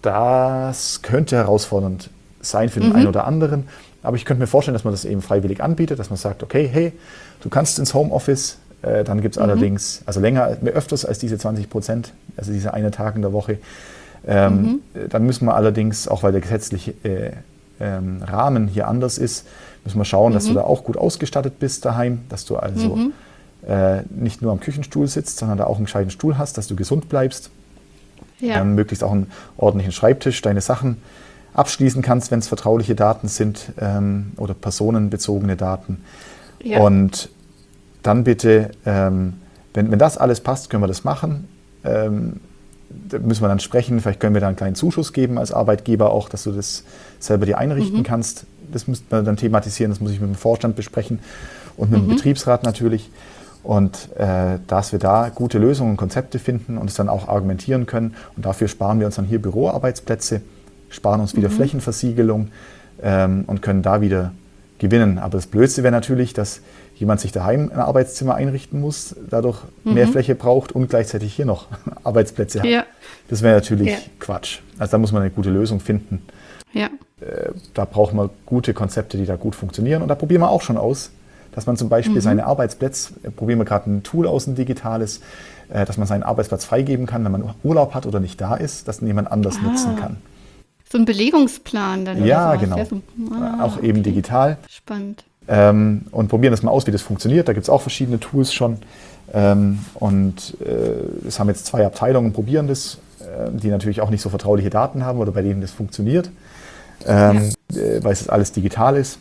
das könnte herausfordernd sein für den mhm. einen oder anderen. Aber ich könnte mir vorstellen, dass man das eben freiwillig anbietet, dass man sagt, okay, hey, du kannst ins Homeoffice, äh, dann gibt es mhm. allerdings, also länger, öfters als diese zwanzig Prozent, also diese eine Tag in der Woche. Ähm, mhm. Dann müssen wir allerdings, auch weil der gesetzliche äh, ähm, Rahmen hier anders ist, müssen wir schauen, mhm. dass du da auch gut ausgestattet bist daheim, dass du also mhm. äh, nicht nur am Küchenstuhl sitzt, sondern da auch einen gescheiten Stuhl hast, dass du gesund bleibst. Ja. Ähm, möglichst auch einen ordentlichen Schreibtisch, deine Sachen abschließen kannst, wenn es vertrauliche Daten sind ähm, oder personenbezogene Daten. Ja. Und dann bitte, ähm, wenn, wenn das alles passt, können wir das machen. Ähm, da müssen wir dann sprechen, vielleicht können wir da einen kleinen Zuschuss geben als Arbeitgeber auch, dass du das selber dir einrichten mhm. kannst. Das müsste man dann thematisieren, das muss ich mit dem Vorstand besprechen und mit mhm. dem Betriebsrat natürlich. Und äh, dass wir da gute Lösungen und Konzepte finden und es dann auch argumentieren können. Und dafür sparen wir uns dann hier Büroarbeitsplätze, sparen uns wieder mhm. Flächenversiegelung ähm, und können da wieder gewinnen. Aber das Blödste wäre natürlich, dass jemand sich daheim ein Arbeitszimmer einrichten muss, dadurch mhm. mehr Fläche braucht und gleichzeitig hier noch Arbeitsplätze hat. Ja. Das wäre natürlich ja. Quatsch. Also da muss man eine gute Lösung finden. Ja. Äh, da brauchen wir gute Konzepte, die da gut funktionieren. Und da probieren wir auch schon aus, dass man zum Beispiel mhm. seine Arbeitsplätze, probieren wir gerade ein Tool aus, ein digitales, äh, dass man seinen Arbeitsplatz freigeben kann, wenn man Urlaub hat oder nicht da ist, dass jemand anders ah. nutzen kann. So ein Belegungsplan dann? Ja, oder genau. Ja, so, ah, auch eben okay. digital. Spannend. Ähm, und probieren das mal aus, wie das funktioniert. Da gibt es auch verschiedene Tools schon. Ähm, und äh, es haben jetzt zwei Abteilungen, probieren das, äh, die natürlich auch nicht so vertrauliche Daten haben oder bei denen das funktioniert, ähm, ja. äh, weil es alles digital ist.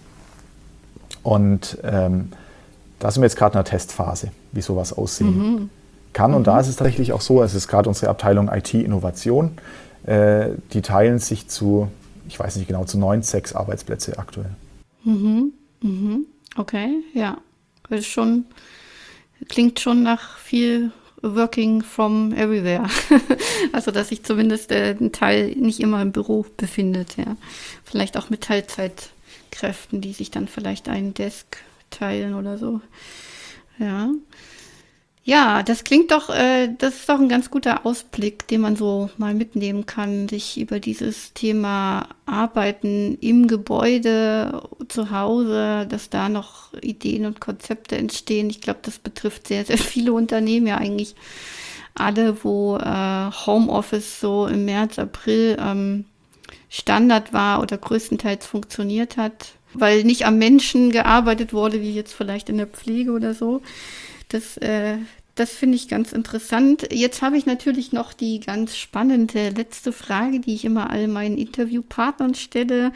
Und ähm, da sind wir jetzt gerade in einer Testphase, wie sowas aussehen mhm. kann. Und mhm. da ist es tatsächlich auch so, es ist gerade unsere Abteilung I T-Innovation, äh, die teilen sich zu, ich weiß nicht genau, zu neun, sechs Arbeitsplätze aktuell. Mhm. Mhm. Okay, ja. Das ist schon, klingt schon nach viel Working from everywhere. Also, dass sich zumindest äh, ein Teil nicht immer im Büro befindet, ja. Vielleicht auch mit Teilzeitkräften, die sich dann vielleicht einen Desk teilen oder so. Ja. Ja, das klingt doch, äh, das ist doch ein ganz guter Ausblick, den man so mal mitnehmen kann, sich über dieses Thema Arbeiten im Gebäude, zu Hause, dass da noch Ideen und Konzepte entstehen. Ich glaube, das betrifft sehr, sehr viele Unternehmen, ja eigentlich alle, wo äh, Homeoffice so im März, April ähm, Standard war oder größtenteils funktioniert hat, weil nicht am Menschen gearbeitet wurde, wie jetzt vielleicht in der Pflege oder so. Das, äh, das finde ich ganz interessant. Jetzt habe ich natürlich noch die ganz spannende letzte Frage, die ich immer all meinen Interviewpartnern stelle.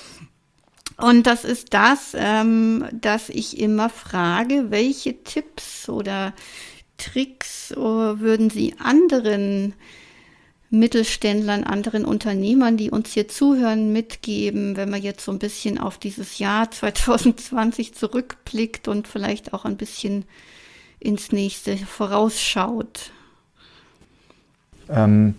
Und das ist das, ähm, dass ich immer frage, welche Tipps oder Tricks äh, würden Sie anderen Mittelständlern, anderen Unternehmern, die uns hier zuhören, mitgeben, wenn man jetzt so ein bisschen auf dieses Jahr zwanzig zwanzig zurückblickt und vielleicht auch ein bisschen ins nächste vorausschaut? Ähm,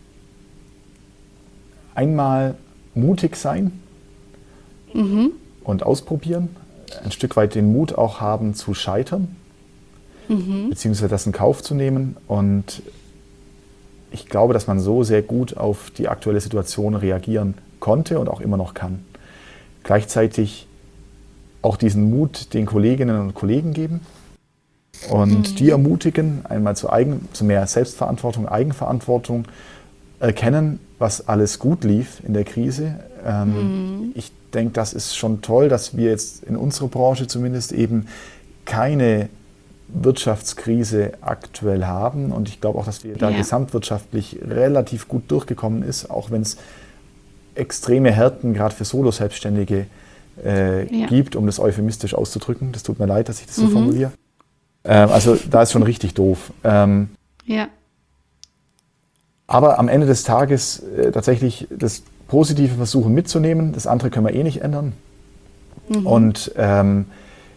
einmal mutig sein mhm. und ausprobieren, ein Stück weit den Mut auch haben zu scheitern, mhm. beziehungsweise das in Kauf zu nehmen. Und ich glaube, dass man so sehr gut auf die aktuelle Situation reagieren konnte und auch immer noch kann. Gleichzeitig auch diesen Mut den Kolleginnen und Kollegen geben und mhm. die ermutigen, einmal zu, eigen, zu mehr Selbstverantwortung, Eigenverantwortung, erkennen, was alles gut lief in der Krise. Ähm, mhm. Ich denke, das ist schon toll, dass wir jetzt in unserer Branche zumindest eben keine Wirtschaftskrise aktuell haben. Und ich glaube auch, dass wir da ja. gesamtwirtschaftlich relativ gut durchgekommen ist, auch wenn es extreme Härten gerade für Solo-Selbstständige äh, ja. gibt, um das euphemistisch auszudrücken. Das tut mir leid, dass ich das so mhm. formuliere. Ähm, also da ist schon richtig doof. Ähm, ja. Aber am Ende des Tages äh, tatsächlich das Positive versuchen mitzunehmen. Das andere können wir eh nicht ändern. Mhm. Und ähm,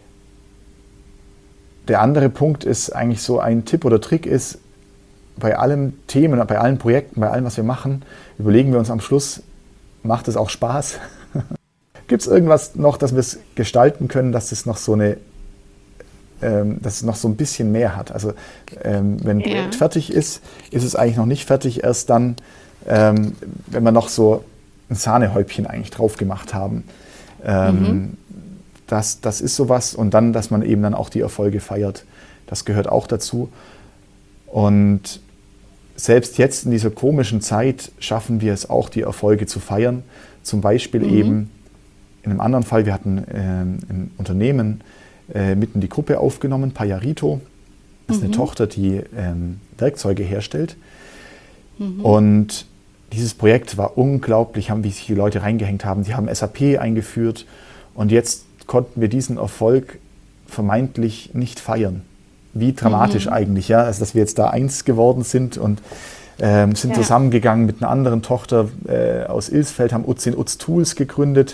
der andere Punkt ist eigentlich so ein Tipp oder Trick ist, bei allen Themen, bei allen Projekten, bei allem, was wir machen, überlegen wir uns am Schluss, macht es auch Spaß? Gibt es irgendwas noch, dass wir es gestalten können, dass es noch so eine, ähm, dass es noch so ein bisschen mehr hat? Also ähm, wenn ein Projekt ja. fertig ist, ist es eigentlich noch nicht fertig, erst dann, ähm, wenn wir noch so ein Sahnehäubchen eigentlich drauf gemacht haben. Ähm, mhm. Das, das ist sowas. Und dann, dass man eben dann auch die Erfolge feiert. Das gehört auch dazu. Und selbst jetzt in dieser komischen Zeit schaffen wir es auch, die Erfolge zu feiern. Zum Beispiel mhm. eben in einem anderen Fall, wir hatten ähm, ein Unternehmen äh, mitten die Gruppe aufgenommen, Payarito. Das ist mhm. eine Tochter, die ähm, Werkzeuge herstellt. Mhm. Und dieses Projekt war unglaublich, wie sich die Leute reingehängt haben. Die haben S A P eingeführt und jetzt konnten wir diesen Erfolg vermeintlich nicht feiern. wie dramatisch Mhm. eigentlich, ja, also dass wir jetzt da eins geworden sind und ähm, sind Ja. zusammengegangen mit einer anderen Tochter äh, aus Ilsfeld, haben Utz in Utz Tools gegründet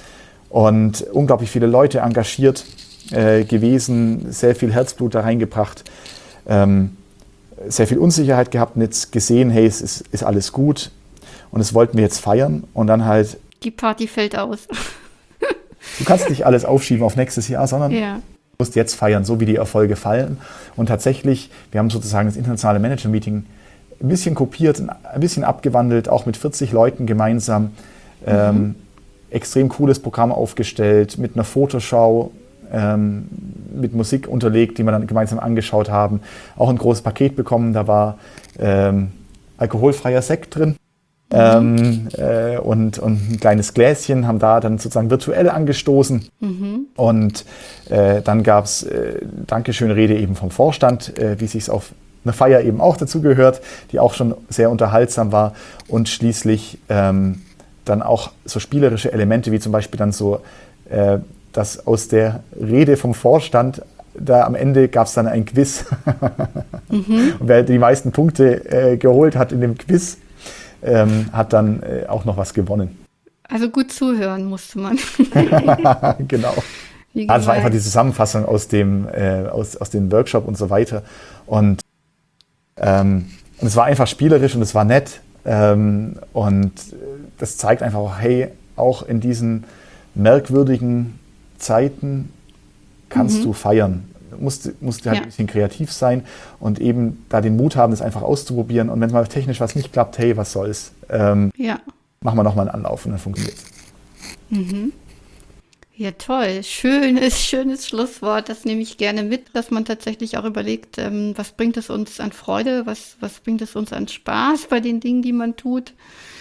und unglaublich viele Leute engagiert äh, gewesen, sehr viel Herzblut da reingebracht, ähm, sehr viel Unsicherheit gehabt und jetzt gesehen, hey, es ist, ist alles gut und das wollten wir jetzt feiern und dann halt, Die Party fällt aus. du kannst nicht alles aufschieben auf nächstes Jahr, sondern Ja. du musst jetzt feiern, so wie die Erfolge fallen. Und tatsächlich, wir haben sozusagen das internationale Manager-Meeting ein bisschen kopiert, ein bisschen abgewandelt, auch mit vierzig Leuten gemeinsam. Ähm, extrem cooles Programm aufgestellt, mit einer Fotoschau, ähm, mit Musik unterlegt, die wir dann gemeinsam angeschaut haben. Auch ein großes Paket bekommen, da war ähm, alkoholfreier Sekt drin. Ähm, äh, und, und ein kleines Gläschen, haben da dann sozusagen virtuell angestoßen. Mhm. Und äh, dann gab es äh, Dankeschön-Rede eben vom Vorstand, äh, wie sich es auf einer Feier eben auch dazu gehört, die auch schon sehr unterhaltsam war. Und schließlich ähm, dann auch so spielerische Elemente, wie zum Beispiel dann so, äh, dass aus der Rede vom Vorstand, da am Ende gab es dann ein Quiz. Mhm. Und wer die meisten Punkte äh, geholt hat in dem Quiz, ähm, hat dann äh, auch noch was gewonnen. Also gut zuhören musste man. Genau. Wie Ja, das war einfach gesagt. die Zusammenfassung aus dem, äh, aus, aus dem Workshop und so weiter. Und, ähm, und es war einfach spielerisch und es war nett. Ähm, und das zeigt einfach auch, hey, auch in diesen merkwürdigen Zeiten kannst Mhm. du feiern. Du musst, musst halt Ja. ein bisschen kreativ sein und eben da den Mut haben, das einfach auszuprobieren. Und wenn mal technisch was nicht klappt, hey, was soll's? Ähm, Ja. machen wir nochmal einen Anlauf und dann funktioniert es. Mhm. Ja, toll. Schönes, schönes Schlusswort. Das nehme ich gerne mit, dass man tatsächlich auch überlegt, ähm, was bringt es uns an Freude, was, was bringt es uns an Spaß bei den Dingen, die man tut.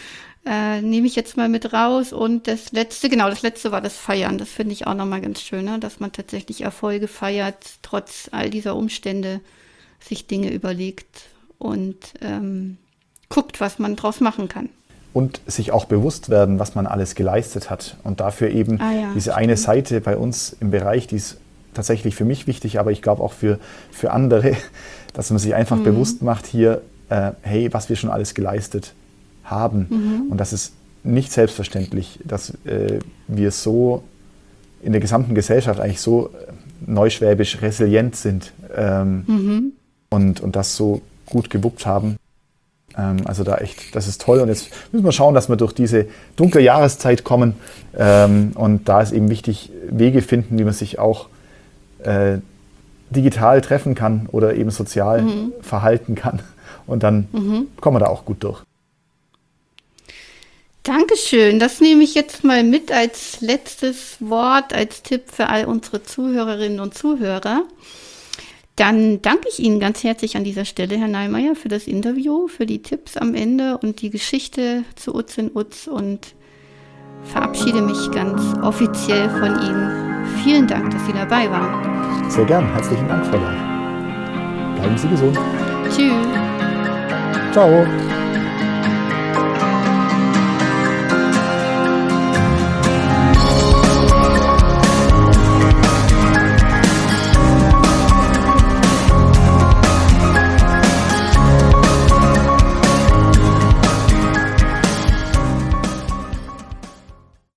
Äh, nehme ich jetzt mal mit raus. Und das letzte, genau, das letzte war das Feiern. Das finde ich auch nochmal ganz schön, ne? Dass man tatsächlich Erfolge feiert, trotz all dieser Umstände, sich Dinge überlegt und ähm, guckt, was man draus machen kann. Und sich auch bewusst werden, was man alles geleistet hat. Und dafür eben Ah ja, diese eine Seite bei uns im Bereich, die ist tatsächlich für mich wichtig, aber ich glaube auch für, für andere, dass man sich einfach Mhm. bewusst macht hier, äh, hey, was wir schon alles geleistet haben. Mhm. Und das ist nicht selbstverständlich, dass äh, wir so in der gesamten Gesellschaft eigentlich so äh, neuschwäbisch resilient sind ähm, Mhm. und, und das so gut gewuppt haben. Ähm, also da echt, das ist toll. Und jetzt müssen wir schauen, dass wir durch diese dunkle Jahreszeit kommen. Ähm, und da ist eben wichtig, Wege finden, wie man sich auch äh, digital treffen kann oder eben sozial Mhm. verhalten kann. Und dann Mhm. kommen wir da auch gut durch. Dankeschön. Das nehme ich jetzt mal mit als letztes Wort, als Tipp für all unsere Zuhörerinnen und Zuhörer. Dann danke ich Ihnen ganz herzlich an dieser Stelle, Herr Neimeyer, für das Interview, für die Tipps am Ende und die Geschichte zu Utz in Utz und verabschiede mich ganz offiziell von Ihnen. Vielen Dank, dass Sie dabei waren. Sehr gern. Herzlichen Dank, Frau Lahr. Bleiben Sie gesund. Tschüss. Ciao.